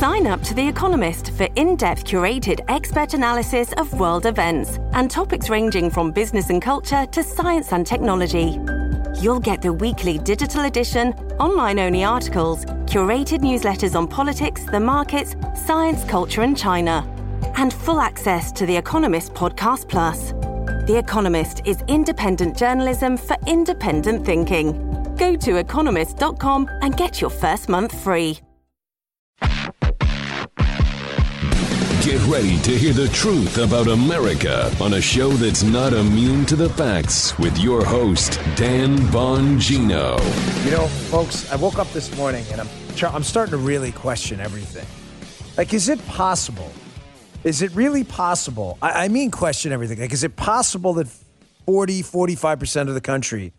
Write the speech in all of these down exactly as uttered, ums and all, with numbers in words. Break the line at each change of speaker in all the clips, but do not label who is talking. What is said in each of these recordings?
Sign up to The Economist for in-depth curated expert analysis of world events and topics ranging from business and culture to science and technology. You'll get the weekly digital edition, online-only articles, curated newsletters on politics, the markets, science, culture and China, and full access to The Economist Podcast Plus. The Economist is independent journalism for independent thinking. Go to economist dot com and get your first month free.
Get ready to hear the truth about America on a show that's not immune to the facts with your host, Dan Bongino.
You know, folks, I woke up this morning and I'm I'm starting to really question everything. Like, is it possible? Is it really possible? I, I mean question everything. Like, is it possible that forty, forty-five percent of the country,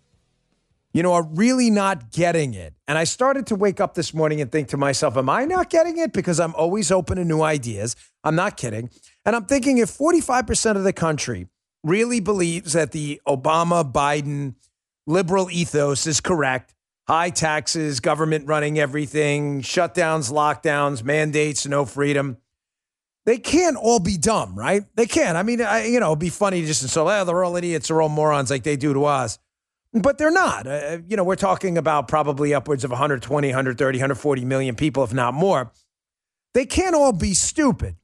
you know, are really not getting it? And I started to wake up this morning and think to myself, am I not getting it? Because I'm always open to new ideas. I'm not kidding. And I'm thinking if forty-five percent of the country really believes that the Obama-Biden liberal ethos is correct, high taxes, government running everything, shutdowns, lockdowns, mandates, no freedom, they can't all be dumb, right? They can't. I mean, I, you know, it'd be funny just to say, oh, they're all idiots, they're all morons like they do to us. But they're not. Uh, you know, we're talking about probably upwards of one hundred twenty, one hundred thirty, one hundred forty million people, if not more. They can't all be stupid.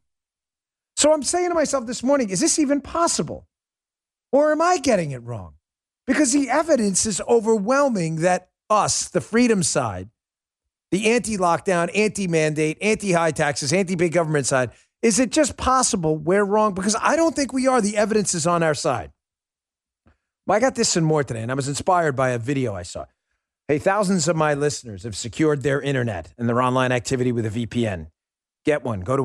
So I'm saying to myself this morning, is this even possible? Or am I getting it wrong? Because the evidence is overwhelming that us, the freedom side, the anti-lockdown, anti-mandate, anti-high taxes, anti-big government side, is it just possible we're wrong? Because I don't think we are. The evidence is on our side. Well, I got this and more today, and I was inspired by a video I saw. Hey, thousands of my listeners have secured their internet and their online activity with a V P N. Get one. Go to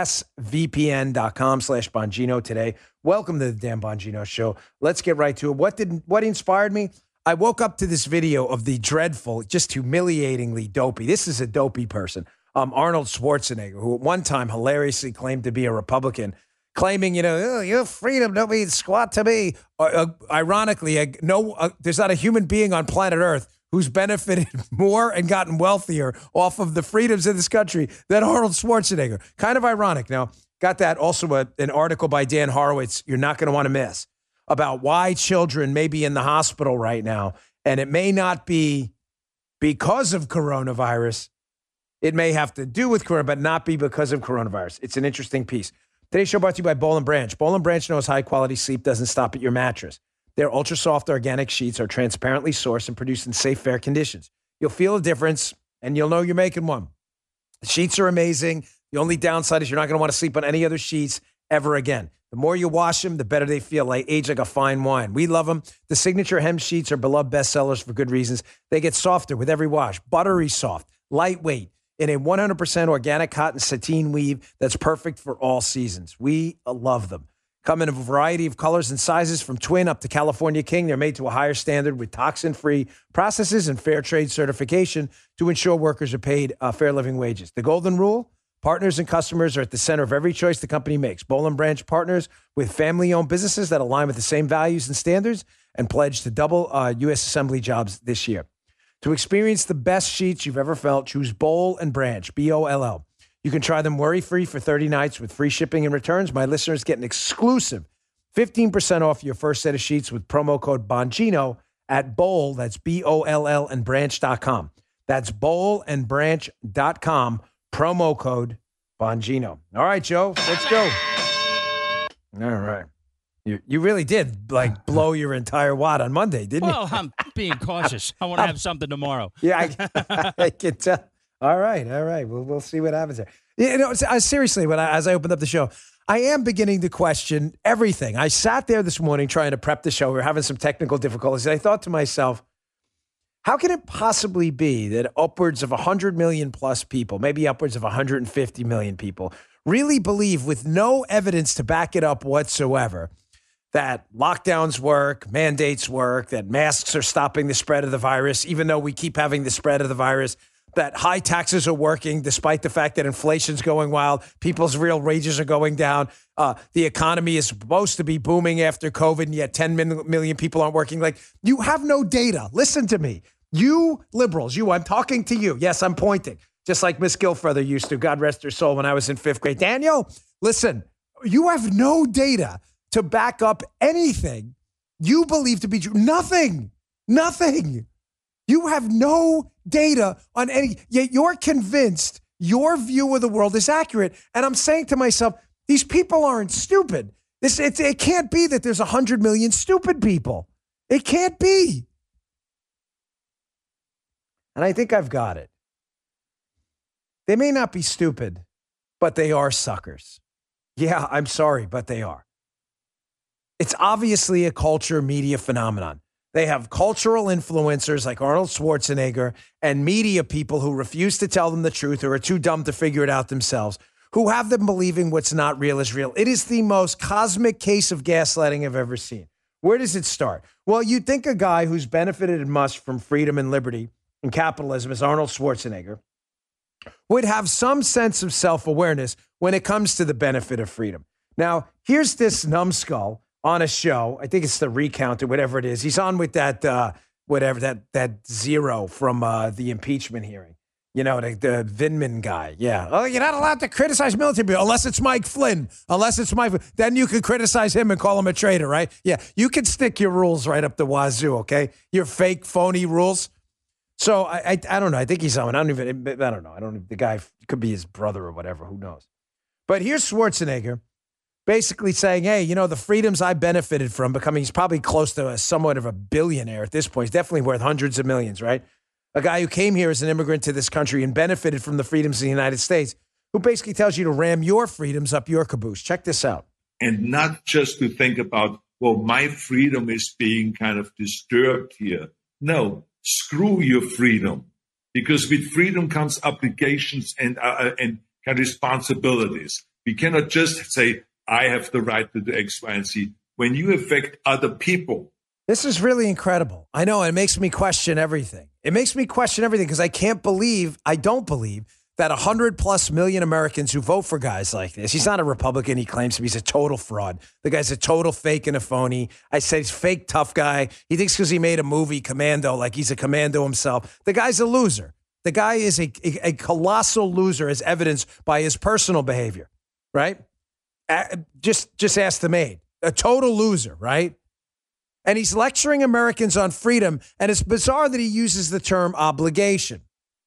expressvpn.com slash Bongino today. Welcome to the Dan Bongino Show. Let's get right to it. What did what inspired me? I woke up to this video of the dreadful, just humiliatingly dopey. This is a dopey person. Um, Arnold Schwarzenegger, who at one time hilariously claimed to be a Republican, claiming, you know, oh, your freedom don't mean squat to me. Uh, uh, ironically, uh, no, uh, there's not a human being on planet Earth who's benefited more and gotten wealthier off of the freedoms of this country than Arnold Schwarzenegger. Kind of ironic. Now, got that also a, an article by Dan Horowitz you're not going to want to miss about why children may be in the hospital right now, and it may not be because of coronavirus. It may have to do with corona, but not be because of coronavirus. It's an interesting piece. Today's show brought to you by Boll and Branch. Boll and Branch knows high-quality sleep doesn't stop at your mattress. Their ultra-soft organic sheets are transparently sourced and produced in safe, fair conditions. You'll feel a difference, and you'll know you're making one. The sheets are amazing. The only downside is you're not going to want to sleep on any other sheets ever again. The more you wash them, the better they feel. They age like a fine wine. We love them. The signature hem sheets are beloved bestsellers for good reasons. They get softer with every wash. Buttery soft, lightweight, in a one hundred percent organic cotton sateen weave that's perfect for all seasons. We love them. Come in a variety of colors and sizes from twin up to California king. They're made to a higher standard with toxin-free processes and fair trade certification to ensure workers are paid uh, fair living wages. The golden rule, partners and customers are at the center of every choice the company makes. Boll and Branch partners with family-owned businesses that align with the same values and standards and pledge to double uh, U S assembly jobs this year. To experience the best sheets you've ever felt, choose Boll and Branch, B O L L. You can try them worry-free for thirty nights with free shipping and returns. My listeners get an exclusive fifteen percent off your first set of sheets with promo code Bongino at Boll, that's B O L L, and branch dot com. That's boll and branch dot com, promo code Bongino. All right, Joe, let's go. All right. You you really did, like, blow your entire wad on Monday, didn't
well,
you?
Well, I'm being cautious. I want to have something tomorrow.
Yeah, I, I can tell. All right, all right. We'll, we'll see what happens there. You know, seriously, when I, as I opened up the show, I am beginning to question everything. I sat there this morning trying to prep the show. We were having some technical difficulties. I thought to myself, how can it possibly be that upwards of one hundred million plus people, maybe upwards of one hundred fifty million people, really believe with no evidence to back it up whatsoever that lockdowns work, mandates work, that masks are stopping the spread of the virus, even though we keep having the spread of the virus, that high taxes are working despite the fact that inflation's going wild, people's real wages are going down, uh, the economy is supposed to be booming after COVID, and yet ten million people aren't working. Like, you have no data. Listen to me. You liberals, you, I'm talking to you. Yes, I'm pointing. just like Miss Gilfeather used to, God rest her soul, when I was in fifth grade. Daniel, listen, you have no data to back up anything you believe to be true. Nothing. Nothing. You have no data on any, yet you're convinced your view of the world is accurate. And I'm saying to myself, these people aren't stupid. This it, it can't be that there's one hundred million stupid people. It can't be. And I think I've got it. They may not be stupid, but they are suckers. Yeah, I'm sorry, but they are. It's obviously a culture media phenomenon. They have cultural influencers like Arnold Schwarzenegger and media people who refuse to tell them the truth or are too dumb to figure it out themselves, who have them believing what's not real is real. It is the most cosmic case of gaslighting I've ever seen. Where does it start? Well, you'd think a guy who's benefited much from freedom and liberty and capitalism as Arnold Schwarzenegger would have some sense of self-awareness when it comes to the benefit of freedom. Now, here's this numbskull on a show. I think it's the Recount or whatever it is. He's on with that, uh, whatever, that that Zero from uh, the impeachment hearing. You know, the, the Vindman guy. Yeah. Oh, you're not allowed to criticize military people unless it's Mike Flynn. Unless it's Mike Flynn. Then you can criticize him and call him a traitor, right? Yeah. You can stick your rules right up the wazoo, okay? Your fake, phony rules. So I, I, I don't know. I think he's on. I don't even, I don't know. I don't, the guy could be his brother or whatever. Who knows? But here's Schwarzenegger basically saying, hey, you know, the freedoms I benefited from becoming, he's probably close to a somewhat of a billionaire at this point. He's definitely worth hundreds of millions, right? A guy who came here as an immigrant to this country and benefited from the freedoms of the United States, who basically tells you to ram your freedoms up your caboose. Check this out.
And not just to think about, well, my freedom is being kind of disturbed here. No, screw your freedom. Because with freedom comes obligations and, uh, and kind of responsibilities. We cannot just say, I have the right to do X, Y, and Z. When you affect other people.
This is really incredible. I know it makes me question everything. It makes me question everything because I can't believe, I don't believe that one hundred plus million Americans who vote for guys like this. He's not a Republican. He claims to be. He's a total fraud. The guy's a total fake and a phony. I say he's fake tough guy. He thinks because he made a movie, Commando, like he's a commando himself. The guy's a loser. The guy is a, a, a colossal loser as evidenced by his personal behavior, right? Just, just ask the maid. A total loser, right? And he's lecturing Americans on freedom. And it's bizarre that he uses the term obligation.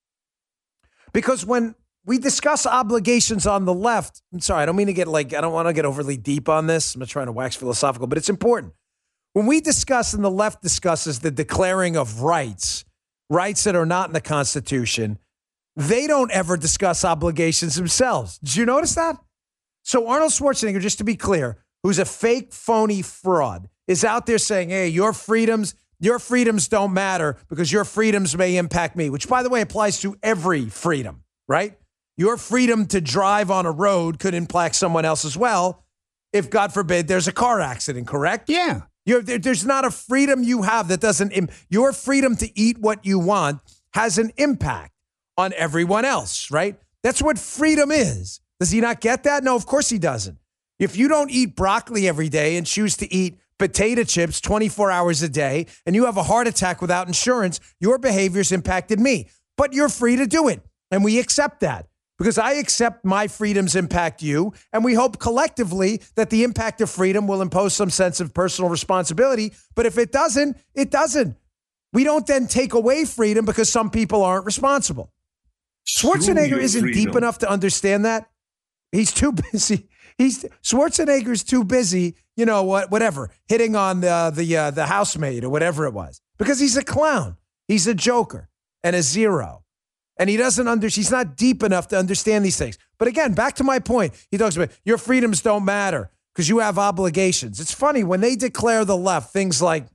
Because when we discuss obligations on the left, I'm sorry, I don't mean to get like, I don't want to get overly deep on this. I'm not trying to wax philosophical, but it's important. When we discuss and the left discusses the declaring of rights, rights that are not in the Constitution, they don't ever discuss obligations themselves. Did you notice that? So Arnold Schwarzenegger, just to be clear, who's a fake, phony fraud, is out there saying, hey, your freedoms, your freedoms don't matter because your freedoms may impact me, which, by the way, applies to every freedom, right? Your freedom to drive on a road could impact someone else as well if, God forbid, there's a car accident, correct?
Yeah.
You're, there, there's not a freedom you have that doesn't, im- your freedom to eat what you want has an impact on everyone else, right? That's what freedom is. Does he not get that? No, of course he doesn't. If you don't eat broccoli every day and choose to eat potato chips twenty-four hours a day and you have a heart attack without insurance, your behavior's impacted me. But you're free to do it. And we accept that because I accept my freedoms impact you. And we hope collectively that the impact of freedom will impose some sense of personal responsibility. But if it doesn't, it doesn't. We don't then take away freedom because some people aren't responsible. Schwarzenegger isn't freedom. Deep enough to understand that. He's too busy. He's Schwarzenegger's too busy, you know what, whatever, hitting on the the uh, the housemaid or whatever it was, because he's a clown. He's a joker and a zero. And he doesn't under he's not deep enough to understand these things. But again, back to my point. He talks about your freedoms don't matter because you have obligations. It's funny when they declare the left things like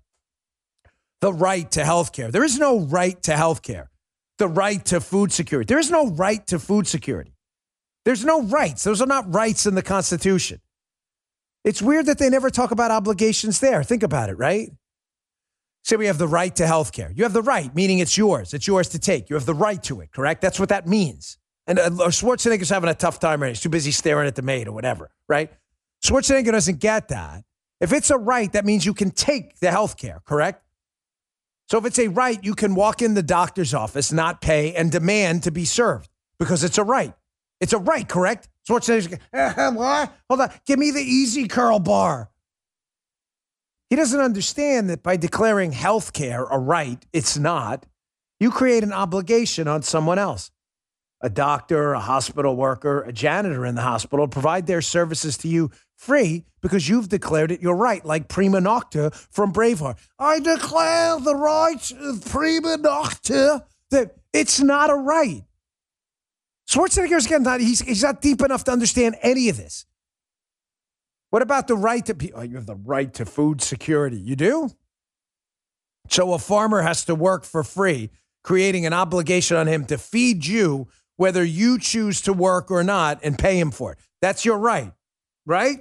the right to health care. There is no right to health care. The right to food security. There is no right to food security. There's no rights. Those are not rights in the Constitution. It's weird that they never talk about obligations there. Think about it, right? Say we have the right to health care. You have the right, meaning it's yours. It's yours to take. You have the right to it, correct? That's what that means. And uh, Schwarzenegger's having a tough time right now. He's too busy staring at the maid or whatever, right? Schwarzenegger doesn't get that. If it's a right, that means you can take the health care, correct? So if it's a right, you can walk in the doctor's office, not pay, and demand to be served. because it's a right. It's a right, correct? Schwarzenegger, uh, what? Hold on. Give me the easy curl bar. He doesn't understand that by declaring health care a right, it's not. You create an obligation on someone else. A doctor, a hospital worker, a janitor in the hospital provide their services to you free because you've declared it your right, like Prima Nocta from Braveheart. I declare the right of Prima Nocta. That it's not a right. Schwarzenegger's again not, he's, he's not deep enough to understand any of this. What about the right to be, oh, you have the right to food security. You do? So a farmer has to work for free, creating an obligation on him to feed you whether you choose to work or not and pay him for it. That's your right, right?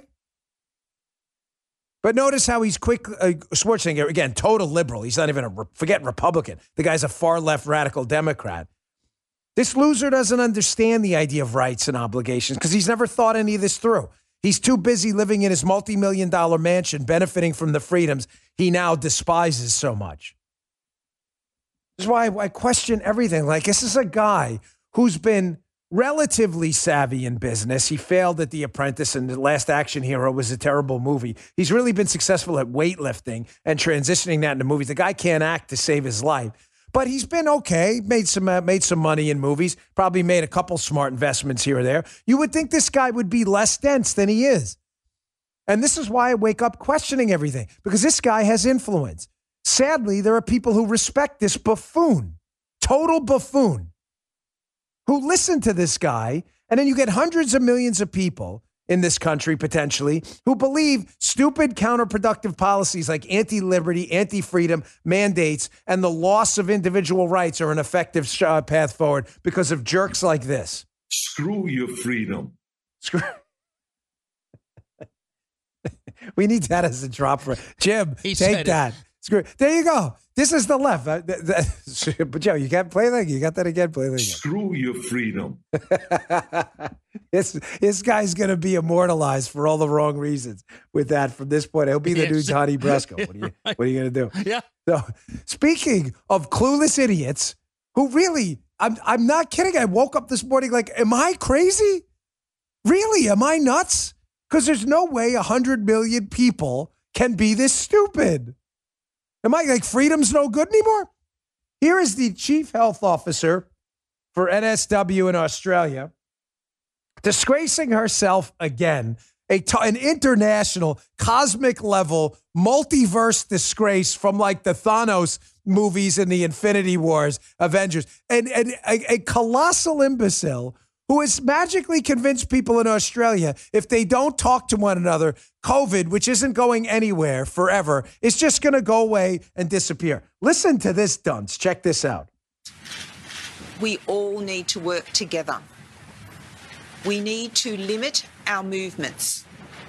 But notice how he's quick, uh, Schwarzenegger, again, total liberal. He's not even a, forget Republican. The guy's a far left radical Democrat. This loser doesn't understand the idea of rights and obligations because he's never thought any of this through. He's too busy living in his multi-million dollar mansion, benefiting from the freedoms he now despises so much. This is why I question everything. Like, this is a guy who's been relatively savvy in business. He failed at The Apprentice, and The Last Action Hero was a terrible movie. He's really been successful at weightlifting and transitioning that into movies. The guy can't act to save his life. But he's been okay, made some uh, made some money in movies, probably made a couple smart investments here or there. You would think this guy would be less dense than he is. And this is why I wake up questioning everything, because this guy has influence. Sadly, there are people who respect this buffoon, total buffoon, who listen to this guy, and then you get hundreds of millions of people in this country, potentially, who believe stupid counterproductive policies like anti-liberty, anti-freedom mandates and the loss of individual rights are an effective uh, path forward because of jerks like this.
Screw your freedom.
Screw. We need that as a drop for Jim.
He
take that. It. Screw. There you go. This is the left. Uh, th- th- but Joe, you can't play that. You got that again. Play that again.
Screw your freedom.
this this guy's going to be immortalized for all the wrong reasons with that from this point. He'll be the yes. new Johnny Brasco. What are you What are you going to do?
Yeah.
So, speaking of clueless idiots who really, I'm I'm not kidding. I woke up this morning like, am I crazy? Really? Am I nuts? Because there's no way a hundred million people can be this stupid. Am I like freedom's no good anymore? Here is the chief health officer for N S W in Australia, disgracing herself again, a t- an international, cosmic level, multiverse disgrace from like the Thanos movies and the Infinity Wars, Avengers, and, and a, a colossal imbecile who has magically convinced people in Australia if they don't talk to one another, COVID, which isn't going anywhere forever, is just going to go away and disappear. Listen to this dunce. Check this out.
We all need to work together. We need to limit our movements.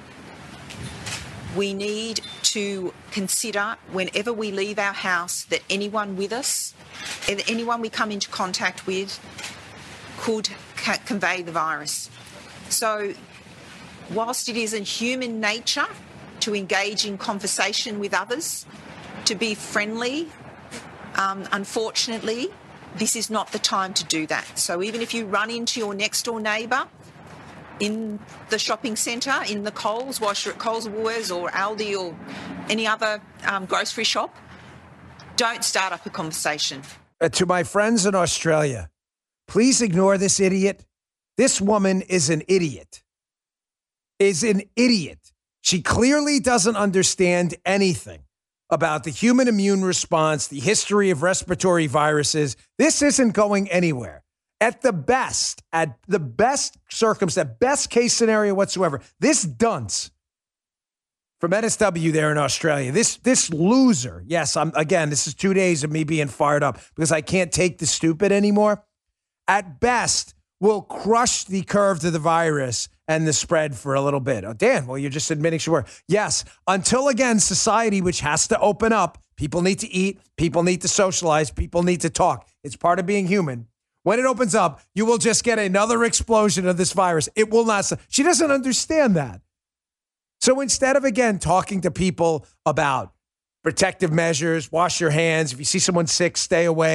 We need to consider whenever we leave our house that anyone with us, anyone we come into contact with, could ca- convey the virus. So whilst it is in human nature to engage in conversation with others, to be friendly, um, unfortunately, this is not the time to do that. So even if you run into your next door neighbour in the shopping centre, in the Coles, whilst you're at Coles or Woolworths or Aldi or any other um, grocery shop, don't start up a conversation.
Uh, to my friends in Australia, please ignore this idiot. This woman is an idiot. Is an idiot. She clearly doesn't understand anything about the human immune response, the history of respiratory viruses. This isn't going anywhere. At the best, at the best circumstance, best case scenario whatsoever, this dunce from N S W there in Australia, this this loser, yes, I'm again, this is two days of me being fired up because I can't take the stupid anymore. At best, will crush the curve to the virus and the spread for a little bit. Oh, Dan, well, you're just admitting sure. Yes, until again, society, which has to open up, people need to eat, people need to socialize, people need to talk. It's part of being human. When it opens up, you will just get another explosion of this virus. It will not. She doesn't understand that. So instead of, again, talking to people about protective measures, wash your hands, if you see someone sick, stay away,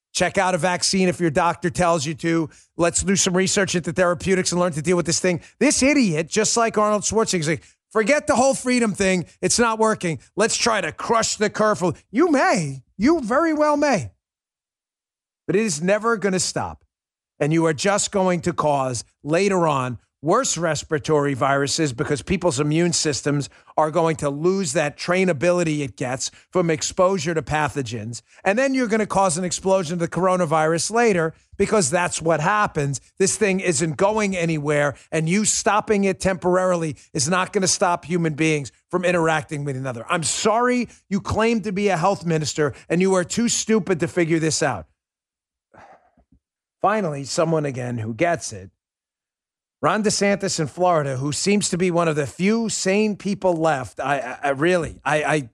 Check out a vaccine if your doctor tells you to. Let's do some research into therapeutics and learn to deal with this thing. This idiot, just like Arnold Schwarzenegger, is like, forget the whole freedom thing. It's not working. Let's try to crush the curfew. You may. You very well may. But it is never going to stop. And you are just going to cause, later on, worse respiratory viruses because people's immune systems are going to lose that trainability it gets from exposure to pathogens. And then you're going to cause an explosion of the coronavirus later because that's what happens. This thing isn't going anywhere, and you stopping it temporarily is not going to stop human beings from interacting with another. I'm sorry you claim to be a health minister and you are too stupid to figure this out. Finally, someone again who gets it. Ron DeSantis in Florida, who seems to be one of the few sane people left. I, I, I really, I, I.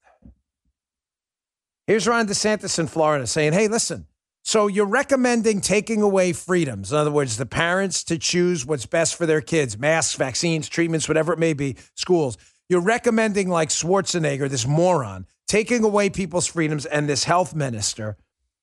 Here's Ron DeSantis in Florida saying, hey, listen, so you're recommending taking away freedoms. In other words, the parents to choose what's best for their kids, masks, vaccines, treatments, whatever it may be, schools. You're recommending, like Schwarzenegger, this moron, taking away people's freedoms, and this health minister.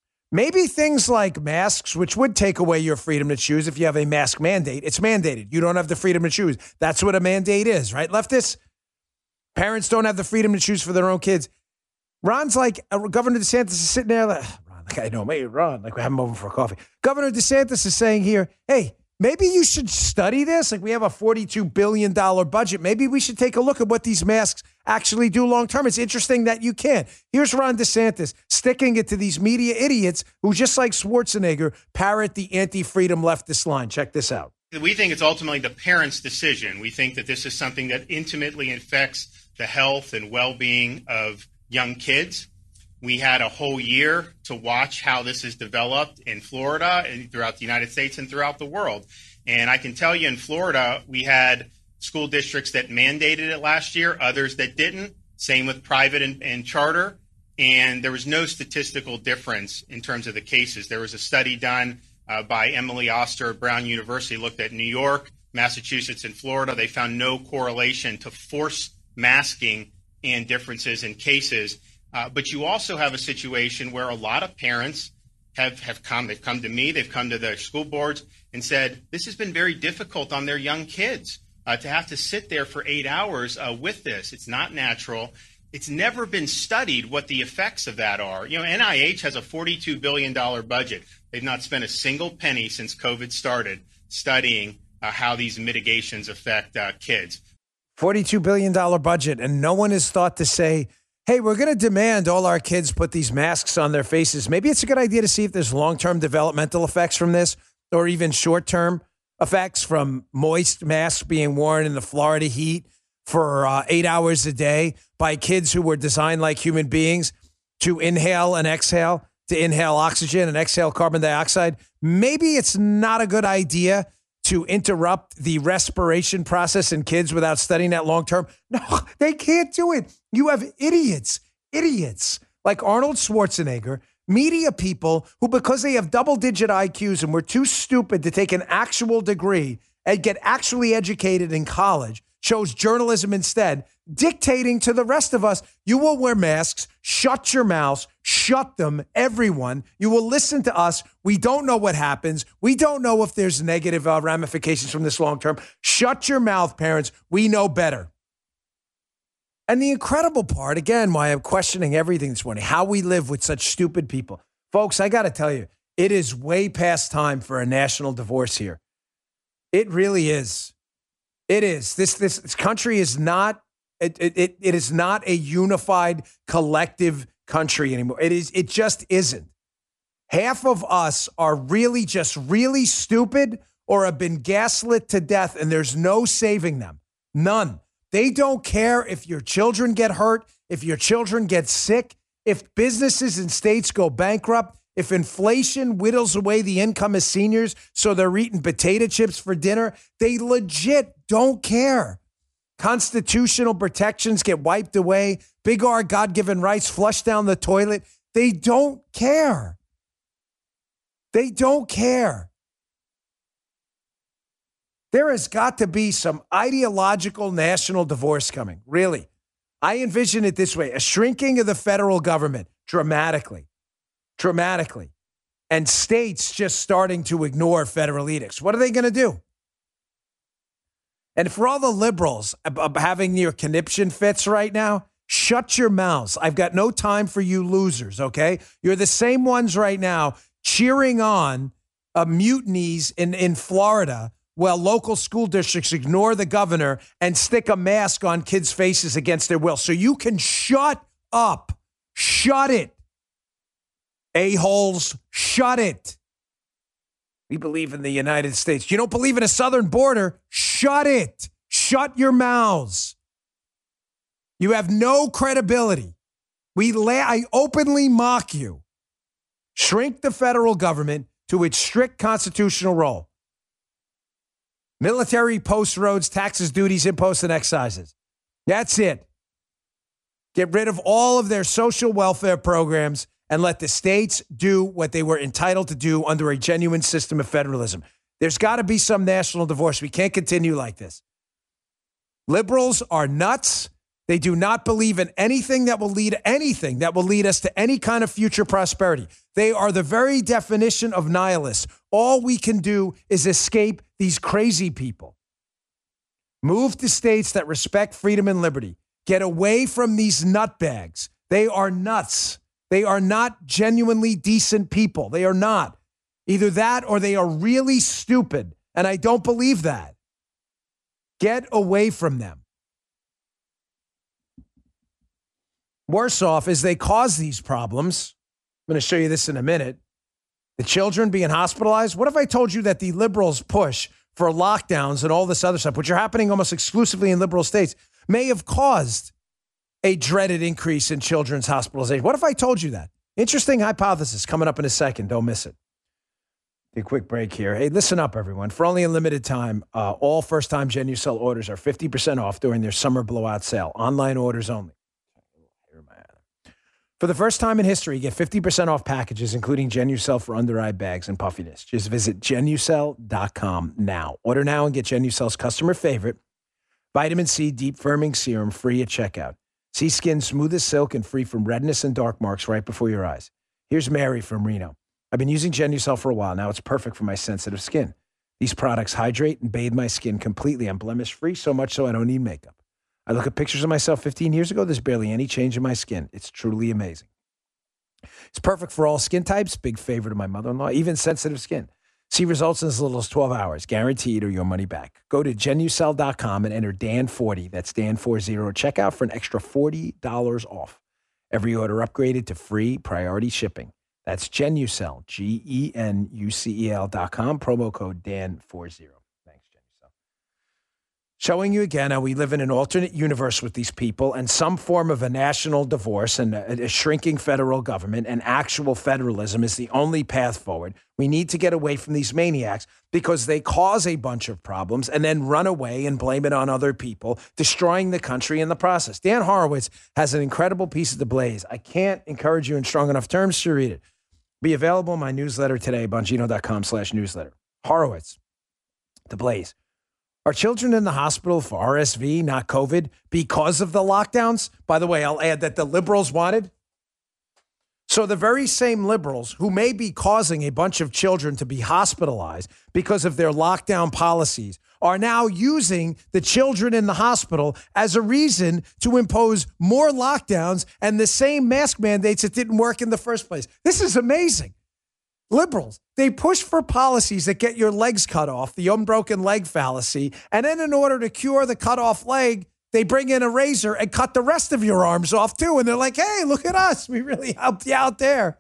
Maybe things like masks, which would take away your freedom to choose if you have a mask mandate. It's mandated. You don't have the freedom to choose. That's what a mandate is, right? Leftists, parents don't have the freedom to choose for their own kids. Ron's like, uh, Governor DeSantis is sitting there like, Ron, like I know, maybe Ron, like we have him over for a coffee. Governor DeSantis is saying here, hey, maybe you should study this. Like we have a forty-two billion dollars budget. Maybe we should take a look at what these masks actually do long term. It's interesting that you can. Here's Ron DeSantis sticking it to these media idiots who, just like Schwarzenegger, parrot the anti-freedom leftist line. Check this out.
We think it's ultimately the parents' decision. We think that this is something that intimately affects the health and well-being of young kids. We had a whole year to watch how this is developed in Florida and throughout the United States and throughout the world. And I can tell you in Florida, we had school districts that mandated it last year, others that didn't. Same with private and, and charter. And there was no statistical difference in terms of the cases. There was a study done uh, by Emily Oster at Brown University, looked at New York, Massachusetts, and Florida. They found no correlation to forced masking and differences in cases. Uh, but you also have a situation where a lot of parents have, have come, they've come to me, they've come to their school boards and said, this has been very difficult on their young kids uh, to have to sit there for eight hours uh, with this. It's not natural. It's never been studied what the effects of that are. You know, N I H has a forty-two billion dollars budget. They've not spent a single penny since COVID started studying uh, how these mitigations affect uh, kids.
forty-two billion dollars budget, and no one has thought to say, hey, we're going to demand all our kids put these masks on their faces. Maybe it's a good idea to see if there's long-term developmental effects from this, or even short-term effects from moist masks being worn in the Florida heat for uh, eight hours a day by kids who were designed like human beings to inhale and exhale, to inhale oxygen and exhale carbon dioxide. Maybe it's not a good idea to interrupt the respiration process in kids without studying that long term. No, they can't do it. You have idiots, idiots like Arnold Schwarzenegger, media people who, because they have double digit I Qs and were too stupid to take an actual degree and get actually educated in college, chose journalism instead, dictating to the rest of us, you will wear masks, shut your mouths, shut them, everyone. You will listen to us. We don't know what happens. We don't know if there's negative uh, ramifications from this long term. Shut your mouth, parents. We know better. And the incredible part, again, why I'm questioning everything this morning, how we live with such stupid people. Folks, I got to tell you, it is way past time for a national divorce here. It really is. It is. This this, this country is not it, it it is not a unified collective country anymore. It is it just isn't. Half of us are really just really stupid or have been gaslit to death, and there's no saving them. None. They don't care if your children get hurt, if your children get sick, if businesses and states go bankrupt, if inflation whittles away the income of seniors so they're eating potato chips for dinner. They legit don't care. Constitutional protections get wiped away. Big R God-given rights flushed down the toilet. They don't care. They don't care. There has got to be some ideological national divorce coming, really. I envision it this way, a shrinking of the federal government dramatically, dramatically. and states just starting to ignore federal edicts. What are they going to do? And for all the liberals having your conniption fits right now, shut your mouths. I've got no time for you losers, okay? You're the same ones right now cheering on uh, mutinies in, in Florida while local school districts ignore the governor and stick a mask on kids' faces against their will. So you can shut up. Shut it. A-holes, shut it. We believe in the United States. You don't believe in a southern border? Shut it. Shut your mouths. You have no credibility. We la- I openly mock you. Shrink the federal government to its strict constitutional role. Military, post roads, taxes, duties, imposts, and excises. That's it. Get rid of all of their social welfare programs and let the states do what they were entitled to do under a genuine system of federalism. There's got to be some national divorce. We can't continue like this. Liberals are nuts. They do not believe in anything that will lead anything that will lead us to any kind of future prosperity. They are the very definition of nihilists. All we can do is escape these crazy people. Move to states that respect freedom and liberty. Get away from these nutbags. They are nuts. They are not genuinely decent people. They are not. Either that or they are really stupid. And I don't believe that. Get away from them. Worse off is they cause these problems. I'm going to show you this in a minute. The children being hospitalized. What if I told you that the liberals' push for lockdowns and all this other stuff, which are happening almost exclusively in liberal states, may have caused a dreaded increase in children's hospitalization? What if I told you that? Interesting hypothesis coming up in a second. Don't miss it. Take a quick break here. Hey, listen up, everyone. For only a limited time, uh, all first-time Genucel orders are fifty percent off during their summer blowout sale. Online orders only. For the first time in history, get fifty percent off packages, including Genucel for under-eye bags and puffiness. Just visit Genucel dot com now. Order now and get Genucel's customer favorite, Vitamin C Deep Firming Serum, free at checkout. See skin smooth as silk and free from redness and dark marks right before your eyes. Here's Mary from Reno. I've been using Genucel for a while now. It's perfect for my sensitive skin. These products hydrate and bathe my skin completely. I'm blemish-free, so much so I don't need makeup. I look at pictures of myself fifteen years ago. There's barely any change in my skin. It's truly amazing. It's perfect for all skin types. Big favorite of my mother-in-law, even sensitive skin. See results in as little as twelve hours, guaranteed, or your money back. Go to Genucel dot com and enter Dan forty. That's Dan forty at checkout for an extra forty dollars off. Every order upgraded to free priority shipping. That's Genucel, G E N U C E L dot com, promo code Dan forty. Thanks, Genucel. Showing you again how we live in an alternate universe with these people and some form of a national divorce and a, a shrinking federal government and actual federalism is the only path forward. We need to get away from these maniacs because they cause a bunch of problems and then run away and blame it on other people, destroying the country in the process. Dan Horowitz has an incredible piece of The Blaze. I can't encourage you in strong enough terms to read it. Be available in my newsletter today, Bongino dot com slash newsletter. Horowitz, The Blaze. Are children in the hospital for R S V, not COVID, because of the lockdowns? By the way, I'll add that the liberals wanted. So the very same liberals who may be causing a bunch of children to be hospitalized because of their lockdown policies are now using the children in the hospital as a reason to impose more lockdowns and the same mask mandates that didn't work in the first place. This is amazing. Liberals, they push for policies that get your legs cut off, the unbroken leg fallacy, and then in order to cure the cut off leg, they bring in a razor and cut the rest of your arms off too. And they're like, hey, look at us. We really helped you out there.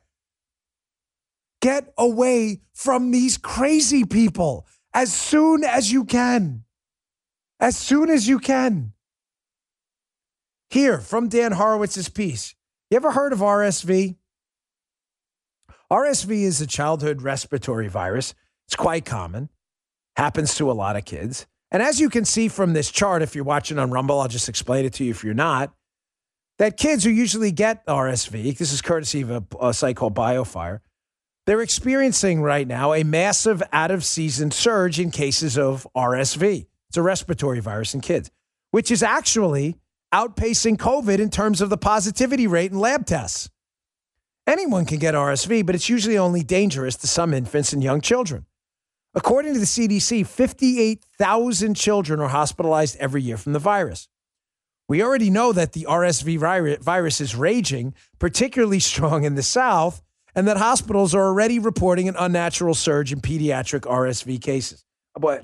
Get away from these crazy people as soon as you can. As soon as you can. Here, from Dan Horowitz's piece. You ever heard of R S V? R S V is a childhood respiratory virus. It's quite common. Happens to a lot of kids. And as you can see from this chart, if you're watching on Rumble, I'll just explain it to you if you're not, that kids who usually get R S V, this is courtesy of a, a site called BioFire, they're experiencing right now a massive out-of-season surge in cases of R S V. It's a respiratory virus in kids, which is actually outpacing COVID in terms of the positivity rate in lab tests. Anyone can get R S V, but it's usually only dangerous to some infants and young children. According to the C D C, fifty-eight thousand children are hospitalized every year from the virus. We already know that the R S V virus is raging, particularly strong in the South, and that hospitals are already reporting an unnatural surge in pediatric R S V cases. But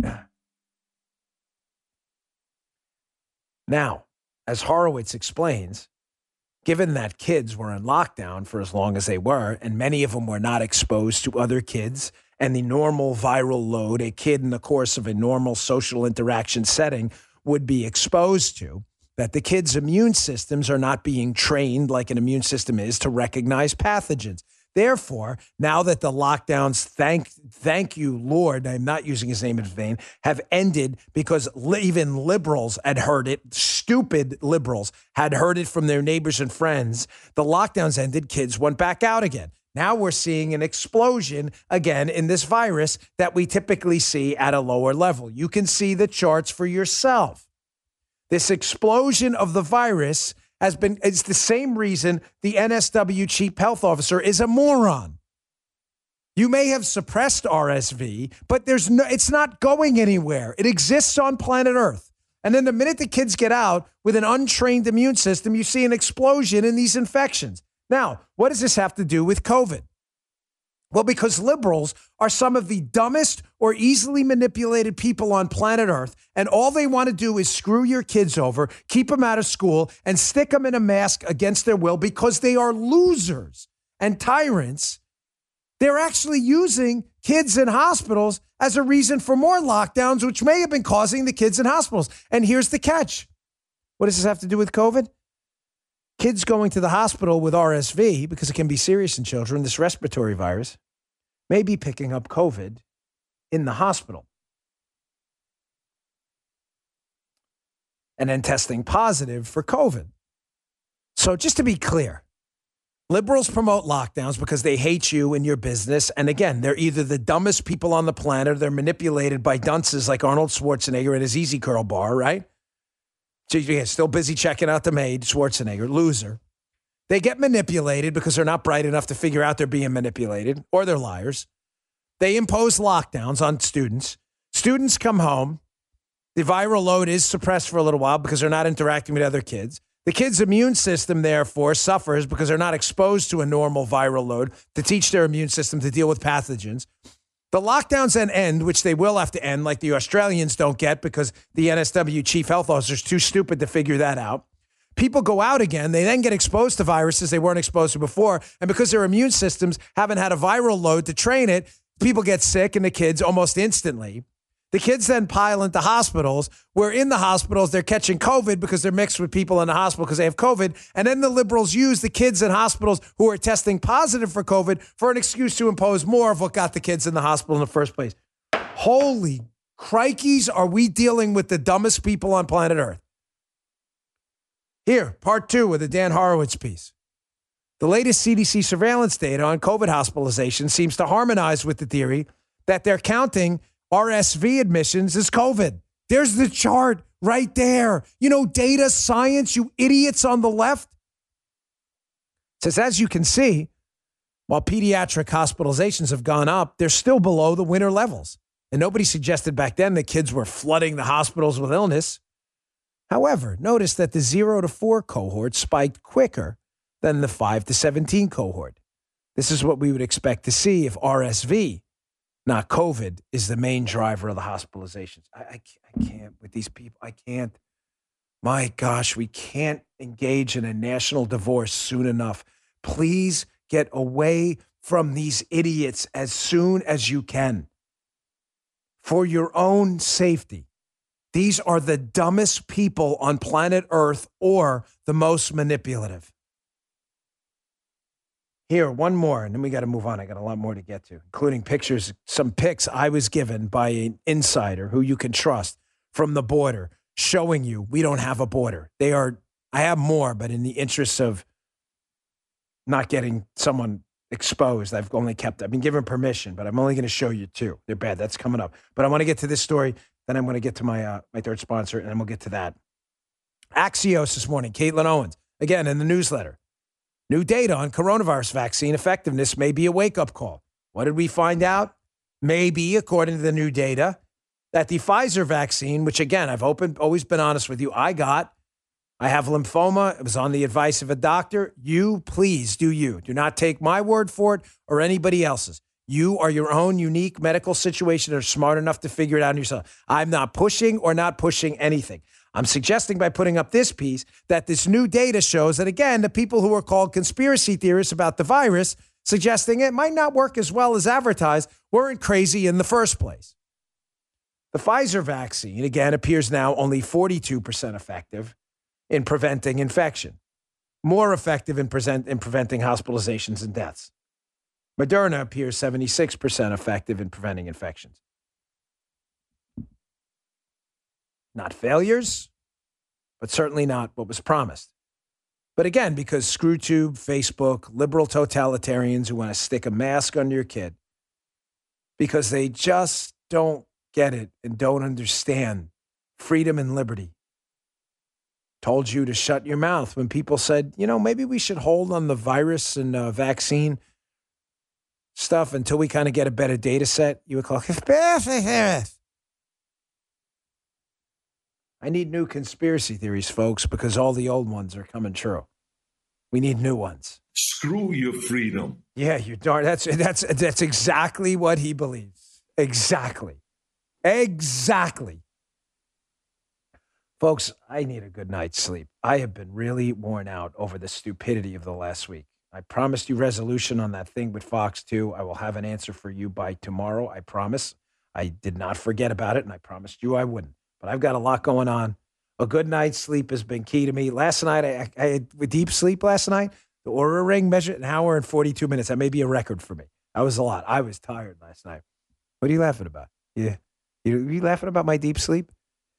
now, as Horowitz explains, given that kids were in lockdown for as long as they were, and many of them were not exposed to other kids, and the normal viral load a kid in the course of a normal social interaction setting would be exposed to, that the kids' immune systems are not being trained like an immune system is to recognize pathogens. Therefore, now that the lockdowns, thank thank you, Lord, I'm not using his name in vain, have ended because li- even liberals had heard it, stupid liberals had heard it from their neighbors and friends. The lockdowns ended, kids went back out again. Now we're seeing an explosion again in this virus that we typically see at a lower level. You can see the charts for yourself. This explosion of the virus has been, it's the same reason the N S W chief health officer is a moron. You may have suppressed R S V, but there's no, it's not going anywhere. It exists on planet Earth. And then the minute the kids get out with an untrained immune system, you see an explosion in these infections. Now, what does this have to do with COVID? Well, because liberals are some of the dumbest or easily manipulated people on planet Earth, and all they want to do is screw your kids over, keep them out of school, and stick them in a mask against their will because they are losers and tyrants. They're actually using kids in hospitals as a reason for more lockdowns, which may have been causing the kids in hospitals. And here's the catch. What does this have to do with COVID? Kids going to the hospital with R S V, because it can be serious in children, this respiratory virus, may be picking up COVID in the hospital and then testing positive for COVID. So just to be clear, liberals promote lockdowns because they hate you and your business. And again, they're either the dumbest people on the planet or they're manipulated by dunces like Arnold Schwarzenegger and his Easy Curl bar, right? So you're still busy checking out the maid, Schwarzenegger, loser. They get manipulated because they're not bright enough to figure out they're being manipulated, or they're liars. They impose lockdowns on students. Students come home. The viral load is suppressed for a little while because they're not interacting with other kids. The kid's immune system, therefore, suffers because they're not exposed to a normal viral load to teach their immune system to deal with pathogens. The lockdowns then end, which they will have to end, like the Australians don't get because the N S W chief health officer is too stupid to figure that out. People go out again. They then get exposed to viruses they weren't exposed to before. And because their immune systems haven't had a viral load to train it, people get sick and the kids almost instantly. The kids then pile into hospitals, where in the hospitals they're catching COVID because they're mixed with people in the hospital because they have COVID. And then the liberals use the kids in hospitals who are testing positive for COVID for an excuse to impose more of what got the kids in the hospital in the first place. Holy crikeys, are we dealing with the dumbest people on planet Earth? Here, part two of the Dan Horowitz piece. The latest C D C surveillance data on COVID hospitalization seems to harmonize with the theory that they're counting R S V admissions as COVID. There's the chart right there. You know, data science, you idiots on the left. It says, as you can see, while pediatric hospitalizations have gone up, they're still below the winter levels. And nobody suggested back then that kids were flooding the hospitals with illness. However, notice that the zero to four cohort spiked quicker than the five to seventeen cohort. This is what we would expect to see if R S V, not COVID, is the main driver of the hospitalizations. I, I, I can't with these people. I can't. My gosh, we can't engage in a national divorce soon enough. Please get away from these idiots as soon as you can. For your own safety. These are the dumbest people on planet Earth or the most manipulative. Here, one more, and then we got to move on. I got a lot more to get to, including pictures, some pics I was given by an insider who you can trust from the border, showing you we don't have a border. They are, I have more, but in the interest of not getting someone exposed, I've only kept, I've been given permission, but I'm only going to show you two. They're bad. That's coming up. But I want to get to this story. Then I'm going to get to my uh, my third sponsor, and then we'll get to that. Axios this morning, Caitlin Owens, again in the newsletter. New data on coronavirus vaccine effectiveness may be a wake-up call. What did we find out? Maybe, according to the new data, that the Pfizer vaccine, which again, I've open, always been honest with you, I got, I have lymphoma. It was on the advice of a doctor. You, please do you. Do not take my word for it or anybody else's. You are your own unique medical situation and are smart enough to figure it out yourself. I'm not pushing or not pushing anything. I'm suggesting by putting up this piece that this new data shows that, again, the people who are called conspiracy theorists about the virus, suggesting it might not work as well as advertised, weren't crazy in the first place. The Pfizer vaccine, again, appears now only forty-two percent effective in preventing infection, more effective in, present, in preventing hospitalizations and deaths. Moderna appears seventy-six percent effective in preventing infections. Not failures, but certainly not what was promised. But again, because ScrewTube, Facebook, liberal totalitarians who want to stick a mask under your kid, because they just don't get it and don't understand freedom and liberty. Told you to shut your mouth when people said, you know, maybe we should hold on the virus and uh, vaccine stuff until we kind of get a better data set. You would call it. I need new conspiracy theories, folks, because all the old ones are coming true. We need new ones.
Screw your freedom.
Yeah, you darn. That's that's that's exactly what he believes. Exactly. Exactly. Folks, I need a good night's sleep. I have been really worn out over the stupidity of the last week. I promised you resolution on that thing with Fox two. I will have an answer for you by tomorrow. I promise. I did not forget about it, and I promised you I wouldn't. But I've got a lot going on. A good night's sleep has been key to me. Last night, I, I had with deep sleep last night. The Oura Ring measured an hour and forty-two minutes. That may be a record for me. That was a lot. I was tired last night. What are you laughing about? Yeah. You, you laughing about my deep sleep?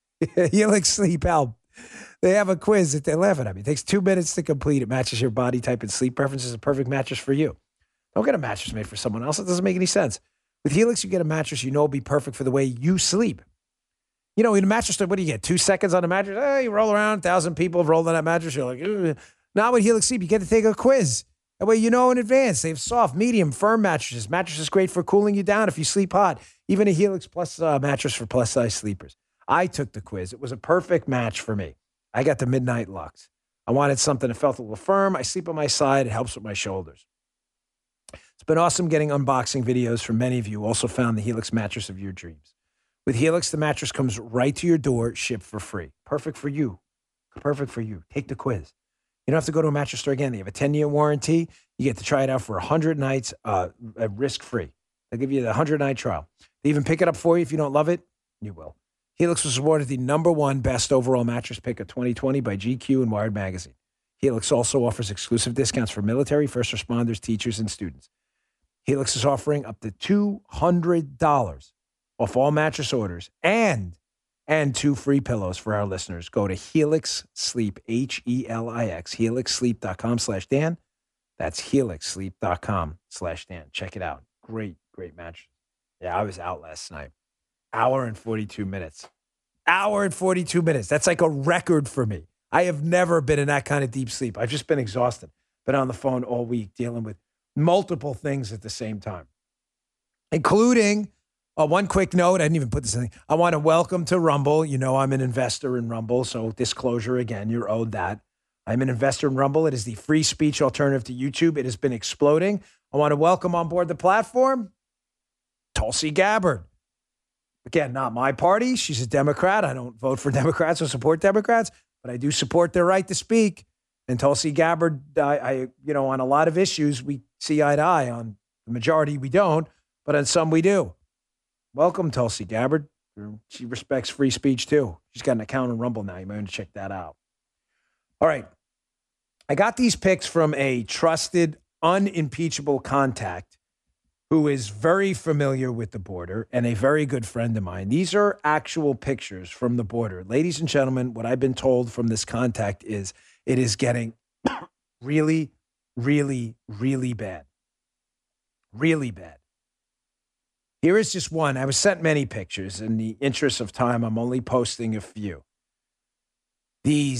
You like sleep help. They have a quiz that they're laughing at me. It takes two minutes to complete. It matches your body type and sleep preferences. A perfect mattress for you. Don't get a mattress made for someone else. It doesn't make any sense. With Helix, you get a mattress you know will be perfect for the way you sleep. You know, in a mattress, what do you get? Two seconds on a mattress? Hey, you roll around. A thousand people have rolled on that mattress. You're like, ugh. Now with Helix Sleep, you get to take a quiz. That way you know in advance. They have soft, medium, firm mattresses. Mattresses great for cooling you down if you sleep hot. Even a Helix Plus uh, mattress for plus-size sleepers. I took the quiz. It was a perfect match for me. I got the Midnight Lux. I wanted something that felt a little firm. I sleep on my side. It helps with my shoulders. It's been awesome getting unboxing videos from many of you who also found the Helix mattress of your dreams. With Helix, the mattress comes right to your door, shipped for free. Perfect for you. Perfect for you. Take the quiz. You don't have to go to a mattress store again. They have a ten-year warranty. You get to try it out for one hundred nights, uh, risk-free. They'll give you the one hundred-night trial. They even pick it up for you if you don't love it. You will. Helix was awarded the number one best overall mattress pick of twenty twenty by G Q and Wired Magazine. Helix also offers exclusive discounts for military, first responders, teachers, and students. Helix is offering up to two hundred dollars off all mattress orders and and two free pillows for our listeners. Go to Helix Sleep, H E L I X, helixsleep.com slash Dan. That's helixsleep.com slash Dan. Check it out. Great, great mattress. Yeah, I was out last night. Hour and forty-two minutes. Hour and forty-two minutes. That's like a record for me. I have never been in that kind of deep sleep. I've just been exhausted. Been on the phone all week dealing with multiple things at the same time, including uh, one quick note. I didn't even put this in. I want to welcome to Rumble. You know, I'm an investor in Rumble. So disclosure again, you're owed that. I'm an investor in Rumble. It is the free speech alternative to YouTube. It has been exploding. I want to welcome on board the platform Tulsi Gabbard. Again, not my party. She's a Democrat. I don't vote for Democrats or support Democrats, but I do support their right to speak. And Tulsi Gabbard, I, I, you know, on a lot of issues, we see eye to eye. On the majority, we don't, but on some, we do. Welcome, Tulsi Gabbard. She respects free speech, too. She's got an account on Rumble now. You might want to check that out. All right. I got these pics from a trusted, unimpeachable contact who is very familiar with the border and a very good friend of mine. These are actual pictures from the border. Ladies and gentlemen, what I've been told from this contact is it is getting really, really, really bad. Really bad. Here is just one. I was sent many pictures. In the interest of time, I'm only posting a few. These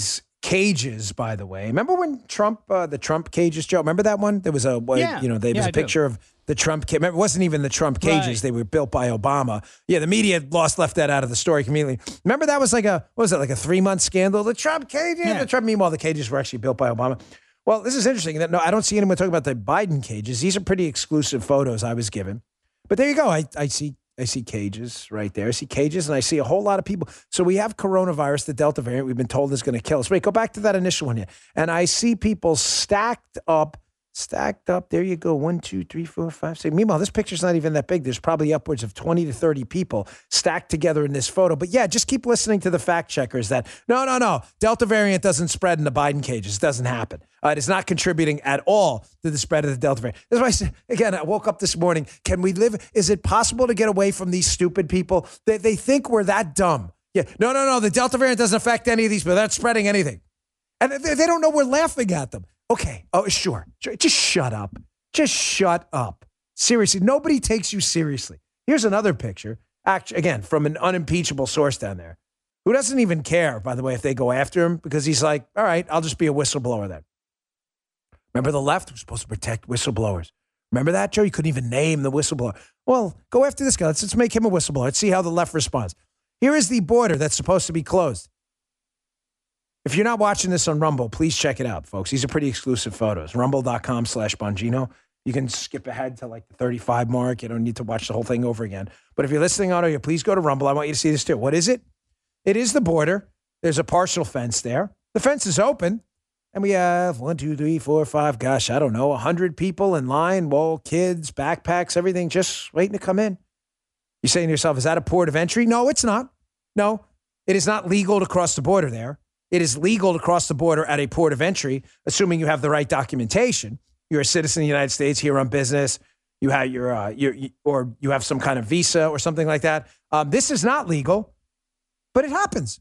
cages, by the way. Remember when Trump, uh, the Trump cages, Joe? Remember that one? There was a,
Yeah.
you know, there was
Yeah,
a
I do.
picture of the Trump cage. Remember, it wasn't even the Trump cages.
Right.
They were built by Obama. Yeah, the media lost, left that out of the story completely. Remember that was like a, what was it, like a three-month scandal? The Trump cages?
Yeah.
The Trump, meanwhile, the cages were actually built by Obama. Well, this is interesting. No, I don't see anyone talking about the Biden cages. These are pretty exclusive photos I was given. But there you go. I, I see I see cages right there. I see cages, and I see a whole lot of people. So we have coronavirus, the Delta variant we've been told is going to kill us. Wait, go back to that initial one here. And I see people stacked up, stacked up. There you go. One, two, three, four, five, six. Meanwhile, this picture's not even that big. There's probably upwards of twenty to thirty people stacked together in this photo. But yeah, just keep listening to the fact checkers that, no, no, no, Delta variant doesn't spread in the Biden cages. It doesn't happen. Uh, it is not contributing at all to the spread of the Delta variant. That's why I said, again, I woke up this morning. Can we live? Is it possible to get away from these stupid people? They, they think we're that dumb. Yeah. No, no, no. The Delta variant doesn't affect any of these people. They're not spreading anything. And they, they don't know we're laughing at them. Okay. Oh, sure. sure. Just shut up. Just shut up. Seriously. Nobody takes you seriously. Here's another picture. Actually, again, from an unimpeachable source down there who doesn't even care, by the way, if they go after him, because he's like, all right, I'll just be a whistleblower then. Remember the left was supposed to protect whistleblowers. Remember that, Joe? You couldn't even name the whistleblower. Well, go after this guy. Let's, let's make him a whistleblower. Let's see how the left responds. Here is the border that's supposed to be closed. If you're not watching this on Rumble, please check it out, folks. These are pretty exclusive photos. Rumble.com slash Bongino. You can skip ahead to like the thirty-five mark. You don't need to watch the whole thing over again. But if you're listening on audio, please go to Rumble. I want you to see this too. What is it? It is the border. There's a partial fence there. The fence is open. And we have one, two, three, four, five, gosh, I don't know, one hundred people in line, whoa, kids, backpacks, everything, just waiting to come in. You're saying to yourself, is that a port of entry? No, it's not. No, it is not legal to cross the border there. It is legal to cross the border at a port of entry, assuming you have the right documentation. You're a citizen of the United States here on business. You have your, uh, your you, or you have some kind of visa or something like that. Um, this is not legal, but it happens.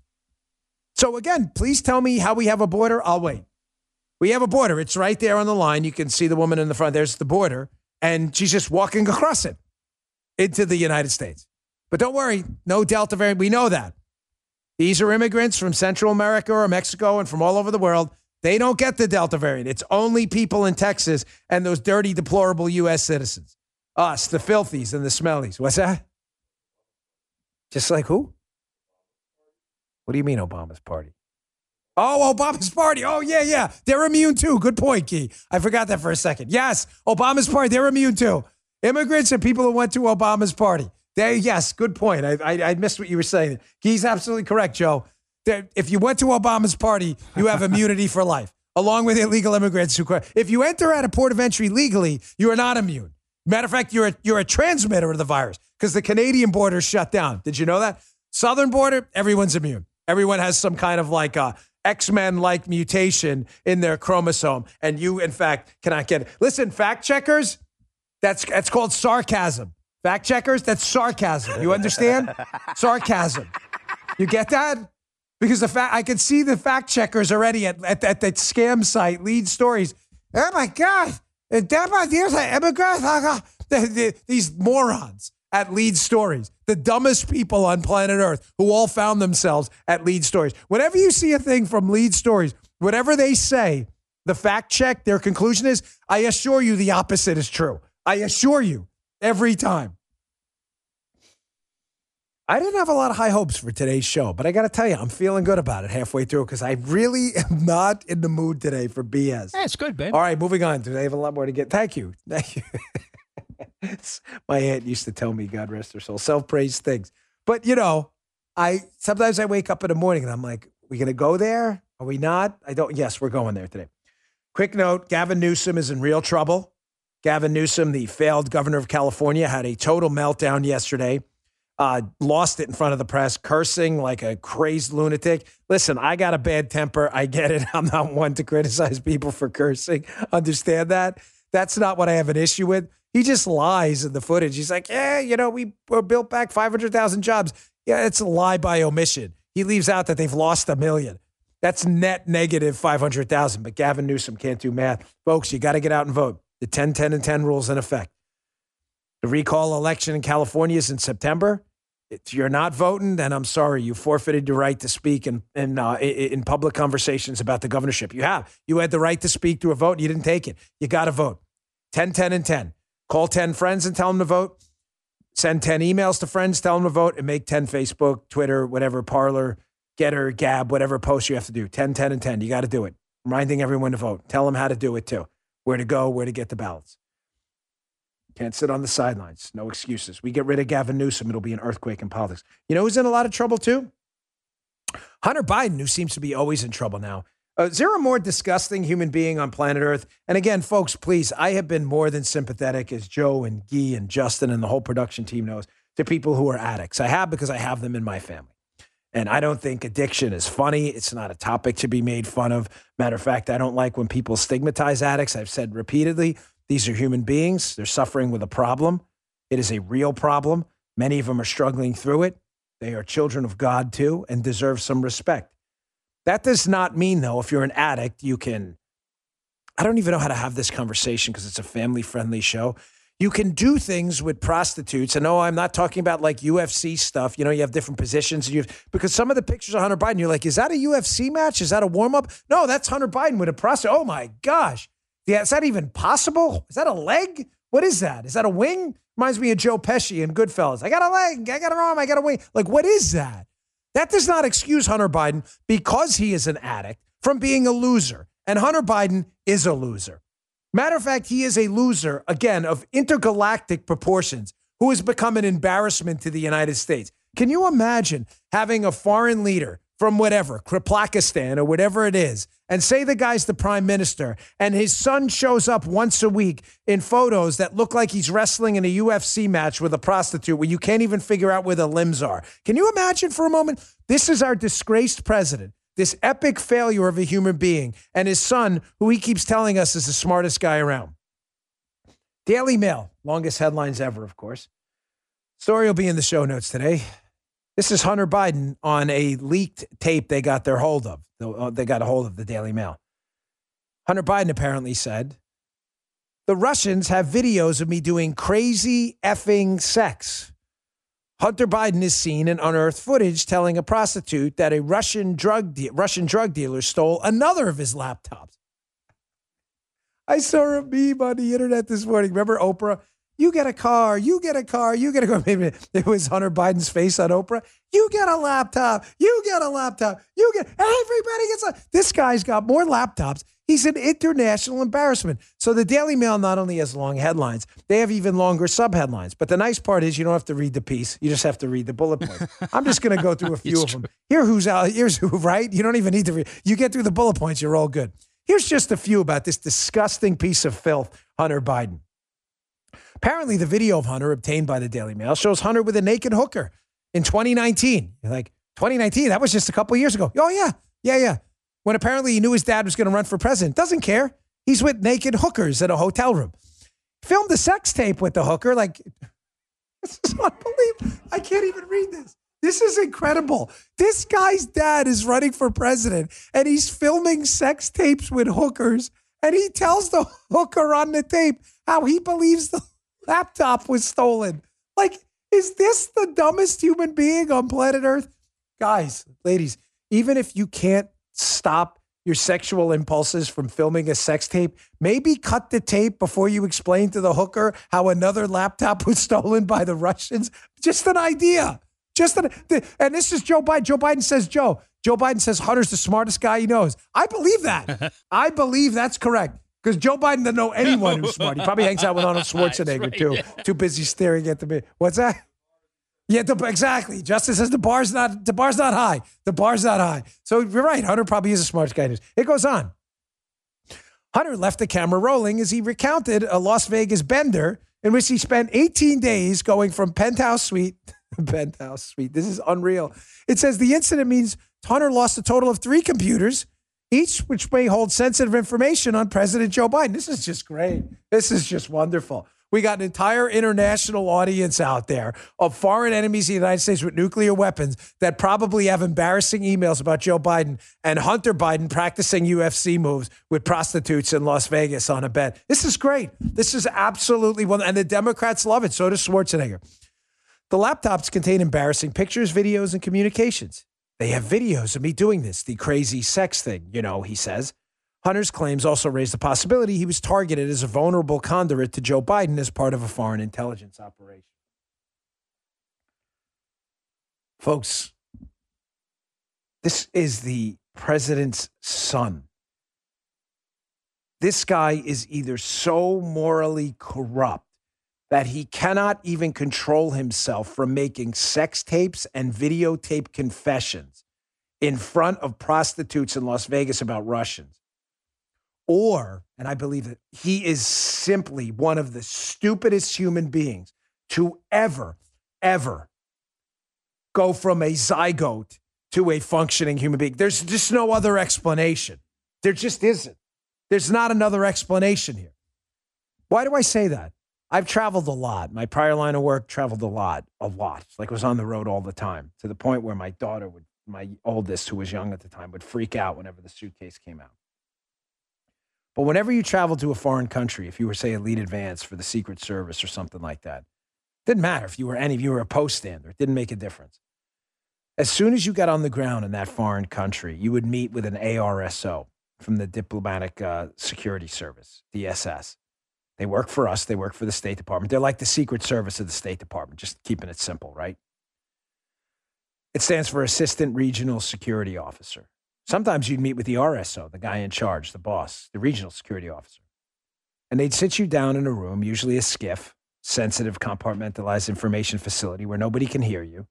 So again, please tell me how we have a border. I'll wait. We have a border. It's right there on the line. You can see the woman in the front. There's the border. And she's just walking across it into the United States. But don't worry, no Delta variant. We know that. These are immigrants from Central America or Mexico and from all over the world. They don't get the Delta variant. It's only people in Texas and those dirty, deplorable U S citizens. Us, the filthies and the smellies. What's that? Just like who? What do you mean Obama's party? Oh, Obama's party. Oh, yeah, yeah. They're immune too. Good point, Key. I forgot that for a second. Yes, Obama's party. They're immune too. Immigrants and people who went to Obama's party. They, yes, good point. I, I, I missed what you were saying. Key's absolutely correct, Joe. That if you went to Obama's party, you have immunity for life, along with illegal immigrants who. If you enter at a port of entry legally, you are not immune. Matter of fact, you're a, you're a transmitter of the virus because the Canadian border is shut down. Did you know that? Southern border, everyone's immune. Everyone has some kind of like a X-Men-like mutation in their chromosome, and you, in fact, cannot get it. Listen, fact checkers, that's that's called sarcasm. Fact checkers, that's sarcasm. You understand? Sarcasm. You get that? Because the fact I can see the fact checkers already at, at, at that scam site, Lead Stories. Oh my God. These morons at Lead Stories, the dumbest people on planet Earth who all found themselves at Lead Stories. Whenever you see a thing from Lead Stories, whatever they say, the fact check, their conclusion is, I assure you the opposite is true. I assure you, every time. I didn't have a lot of high hopes for today's show, but I got to tell you, I'm feeling good about it halfway through because I really am not in the mood today for B S.
That's good, babe.
All right, moving on. I have a lot more to get. Thank you. Thank you. My aunt used to tell me, God rest her soul, self-praise things. But, you know, I sometimes I wake up in the morning and I'm like, are we going to go there? Are we not? I don't. Yes, we're going there today. Quick note, Gavin Newsom is in real trouble. Gavin Newsom, the failed governor of California, had a total meltdown yesterday. Uh, lost it in front of the press, cursing like a crazed lunatic. Listen, I got a bad temper. I get it. I'm not one to criticize people for cursing. Understand that? That's not what I have an issue with. He just lies in the footage. He's like, yeah, you know, we were built back five hundred thousand jobs. Yeah, it's a lie by omission. He leaves out that they've lost a million. That's net negative five hundred thousand. But Gavin Newsom can't do math. Folks, you got to get out and vote. The ten, ten, and ten rule's in effect. The recall election in California is in September. If you're not voting, then I'm sorry. You forfeited your right to speak in in, uh, in public conversations about the governorship. You have. You had the right to speak through a vote, and you didn't take it. You got to vote. ten, ten, and ten. Call ten friends and tell them to vote. Send ten emails to friends, tell them to vote, and make ten Facebook, Twitter, whatever, Parler, Getter, Gab, whatever post you have to do. ten, ten, and ten. You got to do it. Reminding everyone to vote. Tell them how to do it, too. Where to go, where to get the ballots. Can't sit on the sidelines. No excuses. We get rid of Gavin Newsom, it'll be an earthquake in politics. You know who's in a lot of trouble, too? Hunter Biden, who seems to be always in trouble now. Uh, is there a more disgusting human being on planet Earth? And again, folks, please, I have been more than sympathetic, as Joe and Guy and Justin and the whole production team knows, to people who are addicts. I have because I have them in my family. And I don't think addiction is funny. It's not a topic to be made fun of. Matter of fact, I don't like when people stigmatize addicts. I've said repeatedly, these are human beings. They're suffering with a problem. It is a real problem. Many of them are struggling through it. They are children of God, too, and deserve some respect. That does not mean, though, if you're an addict, you can, I don't even know how to have this conversation because it's a family-friendly show. You can do things with prostitutes. And no, I'm not talking about like U F C stuff. You know, you have different positions. And you have, because some of the pictures of Hunter Biden, you're like, is that a U F C match? Is that a warm-up? No, that's Hunter Biden with a prostitute. Oh, my gosh. Yeah, is that even possible? Is that a leg? What is that? Is that a wing? Reminds me of Joe Pesci in Goodfellas. I got a leg. I got an arm. I got a wing. Like, what is that? That does not excuse Hunter Biden because he is an addict from being a loser. And Hunter Biden is a loser. Matter of fact, he is a loser, again, of intergalactic proportions, who has become an embarrassment to the United States. Can you imagine having a foreign leader from whatever, Kriplakistan or whatever it is, and say the guy's the prime minister, and his son shows up once a week in photos that look like he's wrestling in a U F C match with a prostitute where you can't even figure out where the limbs are? Can you imagine for a moment? This is our disgraced president, this epic failure of a human being, and his son, who he keeps telling us is the smartest guy around. Daily Mail, longest headlines ever, of course. Story will be in the show notes today. This is Hunter Biden on a leaked tape they got their hold of. They got a hold of the Daily Mail. Hunter Biden apparently said, the Russians have videos of me doing crazy effing sex. Hunter Biden is seen in unearthed footage telling a prostitute that a Russian drug de- Russian drug dealer stole another of his laptops. I saw a meme on the internet this morning. Remember Oprah? You get a car, you get a car, you get a car. Maybe it was Hunter Biden's face on Oprah. You get a laptop, you get a laptop, you get, everybody gets a, this guy's got more laptops. He's an international embarrassment. So the Daily Mail not only has long headlines, they have even longer subheadlines. But the nice part is you don't have to read the piece. You just have to read the bullet points. I'm just going to go through a few of them. Here who's out, here's who, right? You don't even need to read. You get through the bullet points, you're all good. Here's just a few about this disgusting piece of filth, Hunter Biden. Apparently, the video of Hunter obtained by the Daily Mail shows Hunter with a naked hooker in twenty nineteen. You're like, twenty nineteen? That was just a couple of years ago. Oh, yeah. Yeah, yeah. When apparently he knew his dad was going to run for president. Doesn't care. He's with naked hookers in a hotel room. Filmed a sex tape with the hooker. Like, this is unbelievable. I can't even read this. This is incredible. This guy's dad is running for president, and he's filming sex tapes with hookers, and he tells the hooker on the tape how he believes the laptop was stolen. Like, is this the dumbest human being on planet Earth? Guys, ladies, even if you can't stop your sexual impulses from filming a sex tape, maybe cut the tape before you explain to the hooker how another laptop was stolen by the Russians. Just an idea. Just an, and this is Joe Biden. Joe Biden says, Joe, Joe Biden says Hunter's the smartest guy he knows. I believe that. I believe that's correct. Because Joe Biden doesn't know anyone who's smart. He probably hangs out with Arnold Schwarzenegger, right, too. Yeah. Too busy staring at the... What's that? Yeah, the, exactly. Justice says the bar's not the bar's not high. The bar's not high. So you're right. Hunter probably is the smartest guy. It goes on. Hunter left the camera rolling as he recounted a Las Vegas bender in which he spent eighteen days going from penthouse suite... penthouse suite. This is unreal. It says the incident means Hunter lost a total of three computers, each which may hold sensitive information on President Joe Biden. This is just great. This is just wonderful. We got an entire international audience out there of foreign enemies of the United States with nuclear weapons that probably have embarrassing emails about Joe Biden and Hunter Biden practicing U F C moves with prostitutes in Las Vegas on a bed. This is great. This is absolutely one. And the Democrats love it. So does Schwarzenegger. The laptops contain embarrassing pictures, videos, and communications. They have videos of me doing this, the crazy sex thing, you know, he says. Hunter's claims also raise the possibility he was targeted as a vulnerable conduit to Joe Biden as part of a foreign intelligence operation. Folks, this is the president's son. This guy is either so morally corrupt that he cannot even control himself from making sex tapes and videotape confessions in front of prostitutes in Las Vegas about Russians. Or, and I believe that he is simply one of the stupidest human beings to ever, ever go from a zygote to a functioning human being. There's just no other explanation. There just isn't. There's not another explanation here. Why do I say that? I've traveled a lot. My prior line of work traveled a lot, a lot. Like I was on the road all the time, to the point where my daughter would, my oldest, who was young at the time, would freak out whenever the suitcase came out. But whenever you travel to a foreign country, if you were, say, elite advance for the Secret Service or something like that, didn't matter if you were any, if you were a post stander, it didn't make a difference. As soon as you got on the ground in that foreign country, you would meet with an A R S O from the Diplomatic uh, Security Service, D S S. They work for us. They work for the State Department. They're like the Secret Service of the State Department, just keeping it simple, right? It stands for Assistant Regional Security Officer. Sometimes you'd meet with the R S O, the guy in charge, the boss, the regional security officer. And they'd sit you down in a room, usually a SCIF, sensitive compartmentalized information facility where nobody can hear you.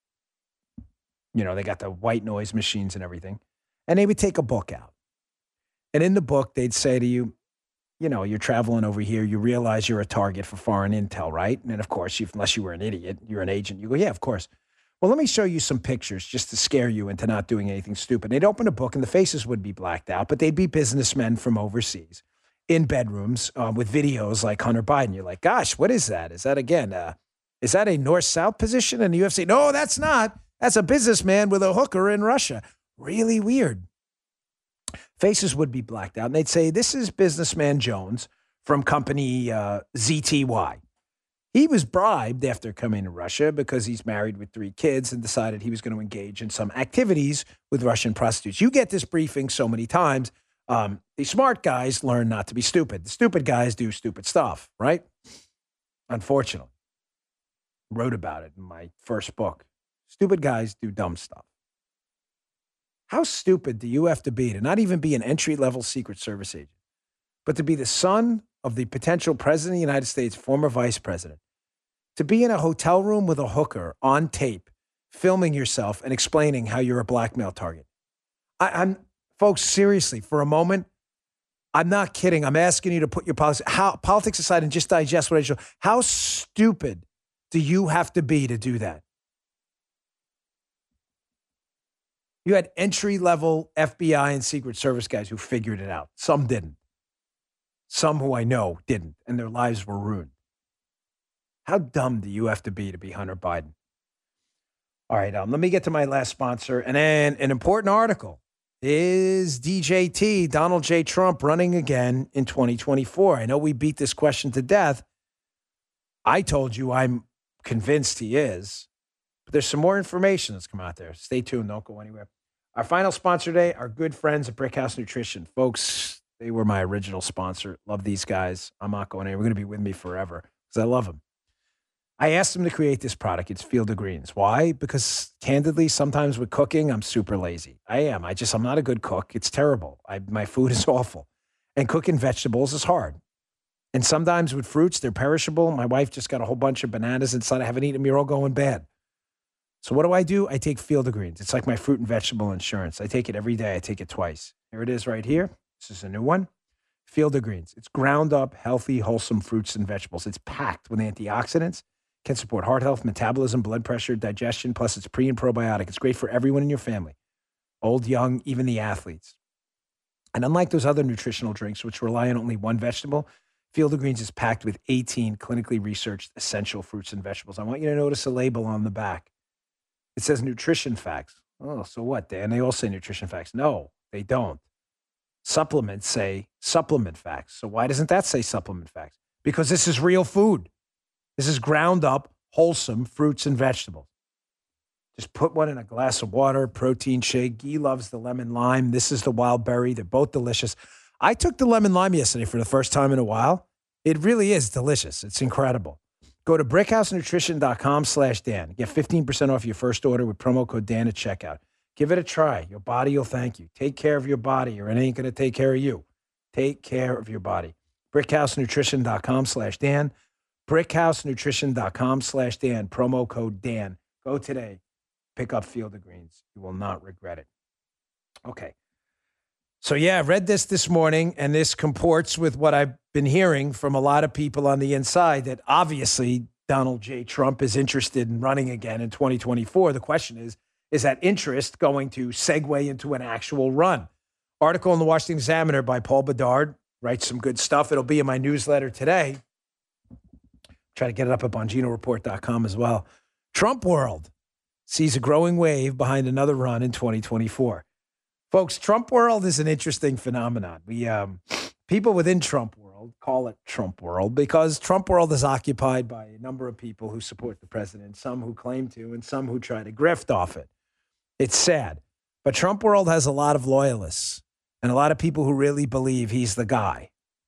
You know, they got the white noise machines and everything. And they would take a book out. And in the book, they'd say to you, you know, you're traveling over here. You realize you're a target for foreign intel, right? And of course, you, unless you were an idiot, you're an agent. You go, yeah, of course. Well, let me show you some pictures just to scare you into not doing anything stupid. They'd open a book and the faces would be blacked out, but they'd be businessmen from overseas in bedrooms uh, with videos like Hunter Biden. You're like, gosh, what is that? Is that, again, uh, is that a north-south position in the U F C? No, that's not. That's a businessman with a hooker in Russia. Really weird. Faces would be blacked out, and they'd say, this is businessman Jones from company uh, Z T Y. He was bribed after coming to Russia because he's married with three kids and decided he was going to engage in some activities with Russian prostitutes. You get this briefing so many times. Um, the smart guys learn not to be stupid. The stupid guys do stupid stuff, right? Unfortunately. Wrote about it in my first book. Stupid guys do dumb stuff. How stupid do you have to be to not even be an entry-level Secret Service agent, but to be the son of the potential president of the United States, former vice president, to be in a hotel room with a hooker on tape, filming yourself and explaining how you're a blackmail target? I, I'm, folks, seriously, for a moment, I'm not kidding. I'm asking you to put your politics, how, politics aside and just digest what I show. How stupid do you have to be to do that? You had entry-level F B I and Secret Service guys who figured it out. Some didn't. Some who I know didn't, and their lives were ruined. How dumb do you have to be to be Hunter Biden? All right, um, let me get to my last sponsor. And then an important article. Is D J T, Donald J. Trump, running again in twenty twenty-four? I know we beat this question to death. I told you I'm convinced he is. But there's some more information that's come out there. Stay tuned. Don't go anywhere. Our final sponsor today, our good friends at Brickhouse Nutrition. Folks, they were my original sponsor. Love these guys. I'm not going anywhere. We're going to be with me forever because I love them. I asked them to create this product. It's Field of Greens. Why? Because candidly, sometimes with cooking, I'm super lazy. I am. I just, I'm not a good cook. It's terrible. I, my food is awful. And cooking vegetables is hard. And sometimes with fruits, they're perishable. My wife just got a whole bunch of bananas inside. I haven't eaten them. You're all going bad. So what do I do? I take Field of Greens. It's like my fruit and vegetable insurance. I take it every day. I take it twice. Here it is right here. This is a new one. Field of Greens. It's ground up, healthy, wholesome fruits and vegetables. It's packed with antioxidants. Can support heart health, metabolism, blood pressure, digestion, plus it's pre and probiotic. It's great for everyone in your family, old, young, even the athletes. And unlike those other nutritional drinks, which rely on only one vegetable, Field of Greens is packed with eighteen clinically researched essential fruits and vegetables. I want you to notice a label on the back. It says nutrition facts. Oh, so what, Dan? They all say nutrition facts. No, they don't. Supplements say supplement facts. So why doesn't that say supplement facts? Because this is real food. This is ground up, wholesome fruits and vegetables. Just put one in a glass of water, protein shake. Guy loves the lemon lime. This is the wild berry. They're both delicious. I took the lemon lime yesterday for the first time in a while. It really is delicious. It's incredible. Go to brickhousenutrition.com slash Dan. Get fifteen percent off your first order with promo code Dan at checkout. Give it a try. Your body will thank you. Take care of your body or it ain't going to take care of you. Take care of your body. brickhousenutrition.com slash Dan. brickhousenutrition.com slash Dan. Promo code Dan. Go today. Pick up Field of Greens. You will not regret it. Okay. So, yeah, I read this this morning, and this comports with what I've been hearing from a lot of people on the inside that obviously Donald J. Trump is interested in running again in twenty twenty-four. The question is, is that interest going to segue into an actual run? Article in the Washington Examiner by Paul Bedard. Writes some good stuff. It'll be in my newsletter today. Try to get it up at bongino report dot com as well. Trump world sees a growing wave behind another run in twenty twenty-four. Folks, Trump world is an interesting phenomenon. We um, people within Trump world call it Trump world because Trump world is occupied by a number of people who support the president, some who claim to, and some who try to grift off it. It's sad. But Trump world has a lot of loyalists and a lot of people who really believe he's the guy.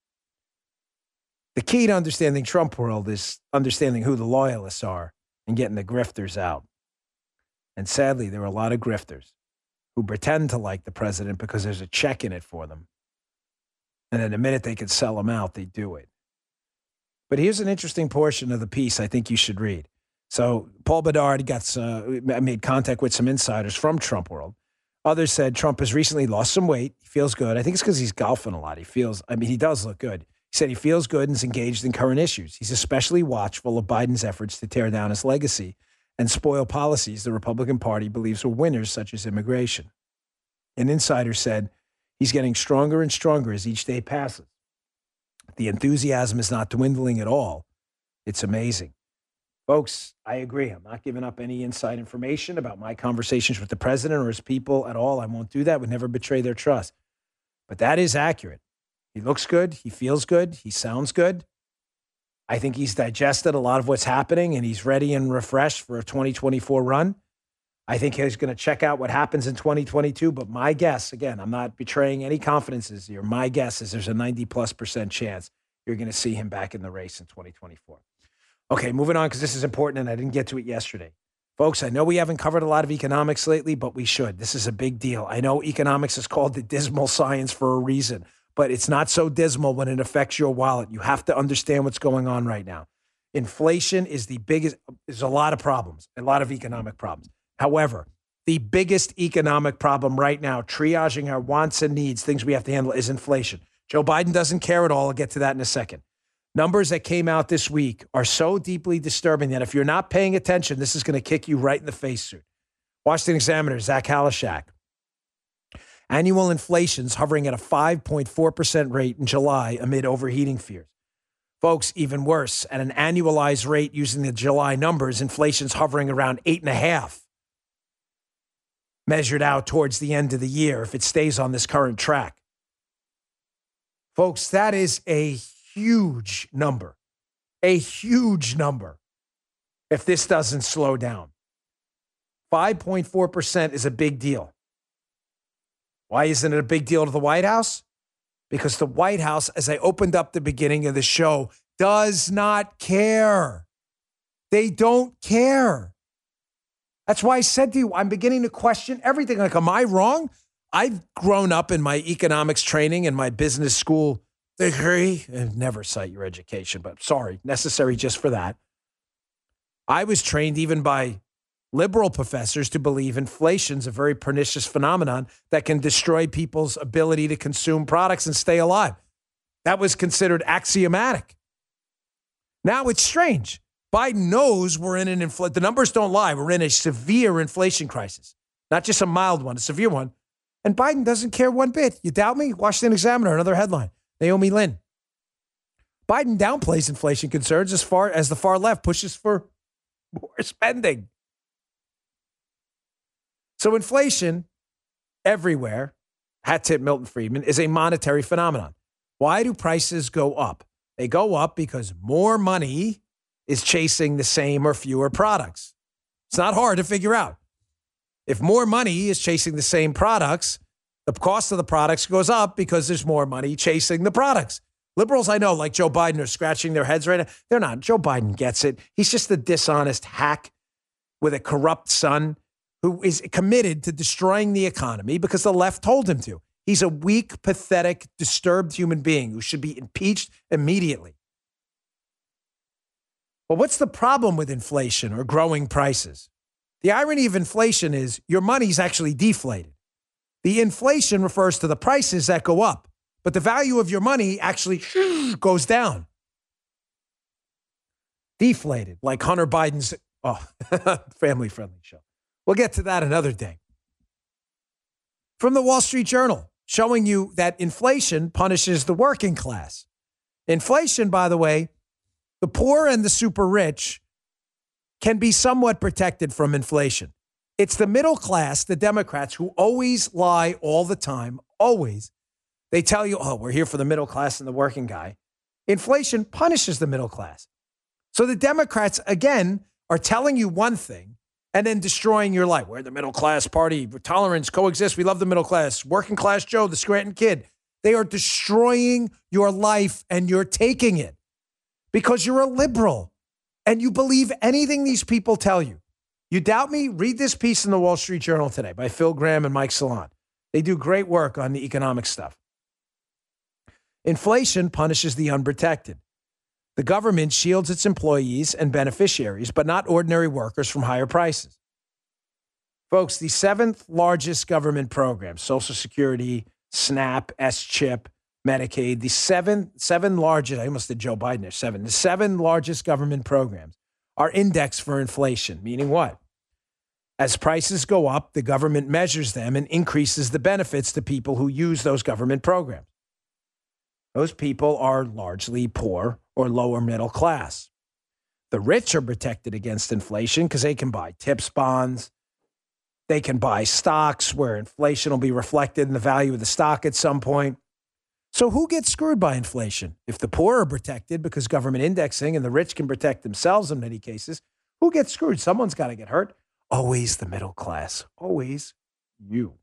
The key to understanding Trump world is understanding who the loyalists are and getting the grifters out. And sadly, there are a lot of grifters who pretend to like the president because there's a check in it for them. And then the minute they can sell him out, they do it. But here's an interesting portion of the piece I think you should read. So Paul Bedard got uh, made contact with some insiders from Trump world. Others said Trump has recently lost some weight. He feels good. I think it's because he's golfing a lot. He feels, I mean, he does look good. He said he feels good and is engaged in current issues. He's especially watchful of Biden's efforts to tear down his legacy and spoil policies the Republican Party believes were winners, such as immigration. An insider said he's getting stronger and stronger as each day passes. The enthusiasm is not dwindling at all. It's amazing. Folks, I agree. I'm not giving up any inside information about my conversations with the president or his people at all. I won't do that. Would never betray their trust. But that is accurate. He looks good. He feels good. He sounds good. I think he's digested a lot of what's happening and he's ready and refreshed for a twenty twenty-four run. I think he's going to check out what happens in twenty twenty-two. But my guess, again, I'm not betraying any confidences here. My guess is there's a ninety plus percent chance you're going to see him back in the race in twenty twenty-four. Okay, moving on because this is important and I didn't get to it yesterday. Folks, I know we haven't covered a lot of economics lately, but we should. This is a big deal. I know economics is called the dismal science for a reason, but it's not so dismal when it affects your wallet. You have to understand what's going on right now. Inflation is the biggest, there's a lot of problems, a lot of economic problems. However, the biggest economic problem right now, triaging our wants and needs, things we have to handle, is inflation. Joe Biden doesn't care at all. I'll get to that in a second. Numbers that came out this week are so deeply disturbing that if you're not paying attention, this is going to kick you right in the face soon. Washington Examiner, Zach Halashak. Annual inflation's hovering at a five point four percent rate in July amid overheating fears. Folks, even worse, at an annualized rate using the July numbers, inflation's hovering around eight and a half. Measured out towards the end of the year if it stays on this current track. Folks, that is a huge number, a huge number if this doesn't slow down. five point four percent is a big deal. Why isn't it a big deal to the White House? Because the White House, as I opened up the beginning of the show, does not care. They don't care. That's why I said to you, I'm beginning to question everything. Like, am I wrong? I've grown up in my economics training and my business school degree, and never cite your education, but sorry, necessary just for that. I was trained even by liberal professors to believe inflation's a very pernicious phenomenon that can destroy people's ability to consume products and stay alive. That was considered axiomatic. Now it's strange. Biden knows we're in an inflation. The numbers don't lie. We're in a severe inflation crisis, not just a mild one, a severe one. And Biden doesn't care one bit. You doubt me? Washington Examiner, another headline. Naomi Lynn. Biden downplays inflation concerns as far as the far left pushes for more spending. So inflation everywhere, hat tip Milton Friedman, is a monetary phenomenon. Why do prices go up? They go up because more money is chasing the same or fewer products. It's not hard to figure out. If more money is chasing the same products, the cost of the products goes up because there's more money chasing the products. Liberals I know, like Joe Biden, are scratching their heads right now. They're not. Joe Biden gets it. He's just a dishonest hack with a corrupt son who is committed to destroying the economy because the left told him to. He's a weak, pathetic, disturbed human being who should be impeached immediately. But what's the problem with inflation or growing prices? The irony of inflation is your money's actually deflated. The inflation refers to the prices that go up, but the value of your money actually goes down. Deflated, like Hunter Biden's oh, family-friendly show. We'll get to that another day. From the Wall Street Journal, showing you that inflation punishes the working class. Inflation, by the way, the poor and the super rich can be somewhat protected from inflation. It's the middle class, the Democrats, who always lie all the time, always. They tell you, oh, we're here for the middle class and the working guy. Inflation punishes the middle class. So the Democrats, again, are telling you one thing and then destroying your life. We're the middle class party. Tolerance, coexist. We love the middle class. Working class Joe, the Scranton kid. They are destroying your life and you're taking it because you're a liberal and you believe anything these people tell you. You doubt me? Read this piece in the Wall Street Journal today by Phil Graham and Mike Salon. They do great work on the economic stuff. Inflation punishes the unprotected. The government shields its employees and beneficiaries, but not ordinary workers from higher prices. Folks, the seventh largest government program, Social Security, SNAP, S-CHIP, Medicaid, the seven, seven largest, I almost did Joe Biden there, seven, the seven largest government programs are indexed for inflation, meaning what? As prices go up, the government measures them and increases the benefits to people who use those government programs. Those people are largely poor or lower middle class. The rich are protected against inflation because they can buy TIPS bonds. They can buy stocks where inflation will be reflected in the value of the stock at some point. So who gets screwed by inflation? If the poor are protected because government indexing and the rich can protect themselves in many cases, who gets screwed? Someone's got to get hurt. Always the middle class. Always you.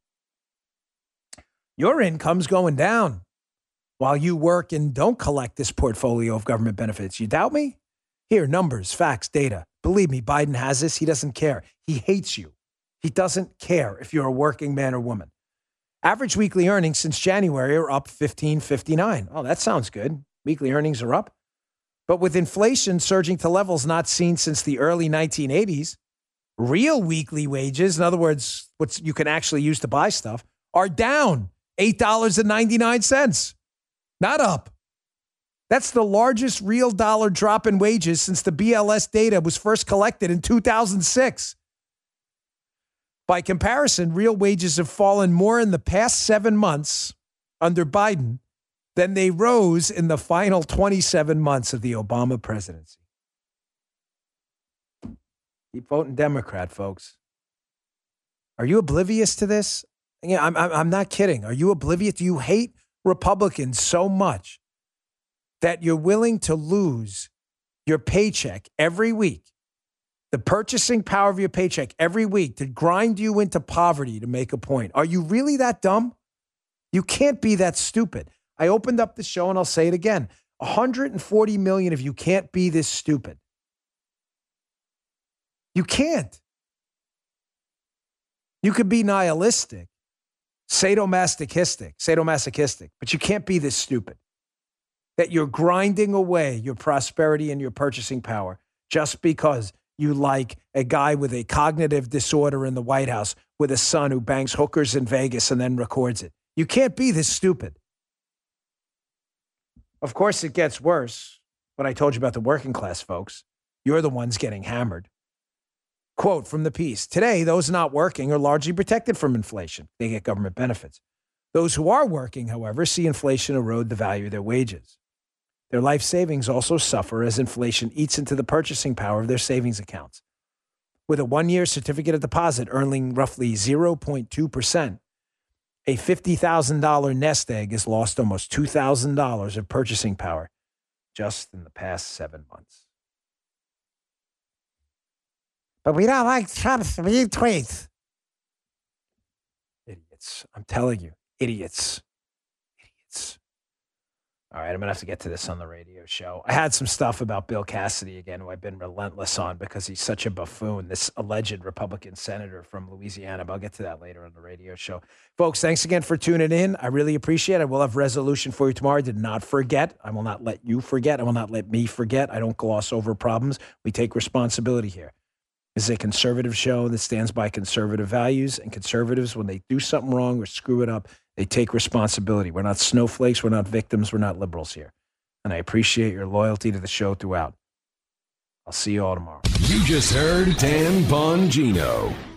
Your income's going down while you work and don't collect this portfolio of government benefits. You doubt me? Here, numbers, facts, data. Believe me, Biden has this. He doesn't care. He hates you. He doesn't care if you're a working man or woman. Average weekly earnings since January are up fifteen fifty-nine. Oh, that sounds good. Weekly earnings are up. But with inflation surging to levels not seen since the early nineteen eighties, real weekly wages, in other words, what you can actually use to buy stuff, are down eight dollars and ninety-nine cents. Not up. That's the largest real dollar drop in wages since the B L S data was first collected in two thousand six. By comparison, real wages have fallen more in the past seven months under Biden than they rose in the final twenty-seven months of the Obama presidency. Keep voting Democrat, folks. Are you oblivious to this? Yeah, I'm, I'm, I'm not kidding. Are you oblivious? Do you hate Republicans so much that you're willing to lose your paycheck every week, the purchasing power of your paycheck every week to grind you into poverty to make a point? Are you really that dumb? You can't be that stupid. I opened up the show and I'll say it again. one hundred forty million of you can't be this stupid. You can't. You could be nihilistic, sadomasochistic, sadomasochistic, but you can't be this stupid. That you're grinding away your prosperity and your purchasing power just because you like a guy with a cognitive disorder in the White House with a son who bangs hookers in Vegas and then records it. You can't be this stupid. Of course, it gets worse. What I told you about the working class folks, you're the ones getting hammered. Quote from the piece, today, those not working are largely protected from inflation. They get government benefits. Those who are working, however, see inflation erode the value of their wages. Their life savings also suffer as inflation eats into the purchasing power of their savings accounts. With a one-year certificate of deposit earning roughly zero point two percent, a fifty thousand dollars nest egg has lost almost two thousand dollars of purchasing power just in the past seven months. But we don't like Trump's retweets. Idiots. I'm telling you, idiots. Idiots. All right, I'm going to have to get to this on the radio show. I had some stuff about Bill Cassidy again, who I've been relentless on because he's such a buffoon, this alleged Republican senator from Louisiana. But I'll get to that later on the radio show. Folks, thanks again for tuning in. I really appreciate it. I will have resolution for you tomorrow. I did not forget. I will not let you forget. I will not let me forget. I don't gloss over problems. We take responsibility here. This is a conservative show that stands by conservative values, and conservatives, when they do something wrong or screw it up, they take responsibility. We're not snowflakes. We're not victims. We're not liberals here. And I appreciate your loyalty to the show throughout. I'll see you all tomorrow.
You just heard Dan Bongino.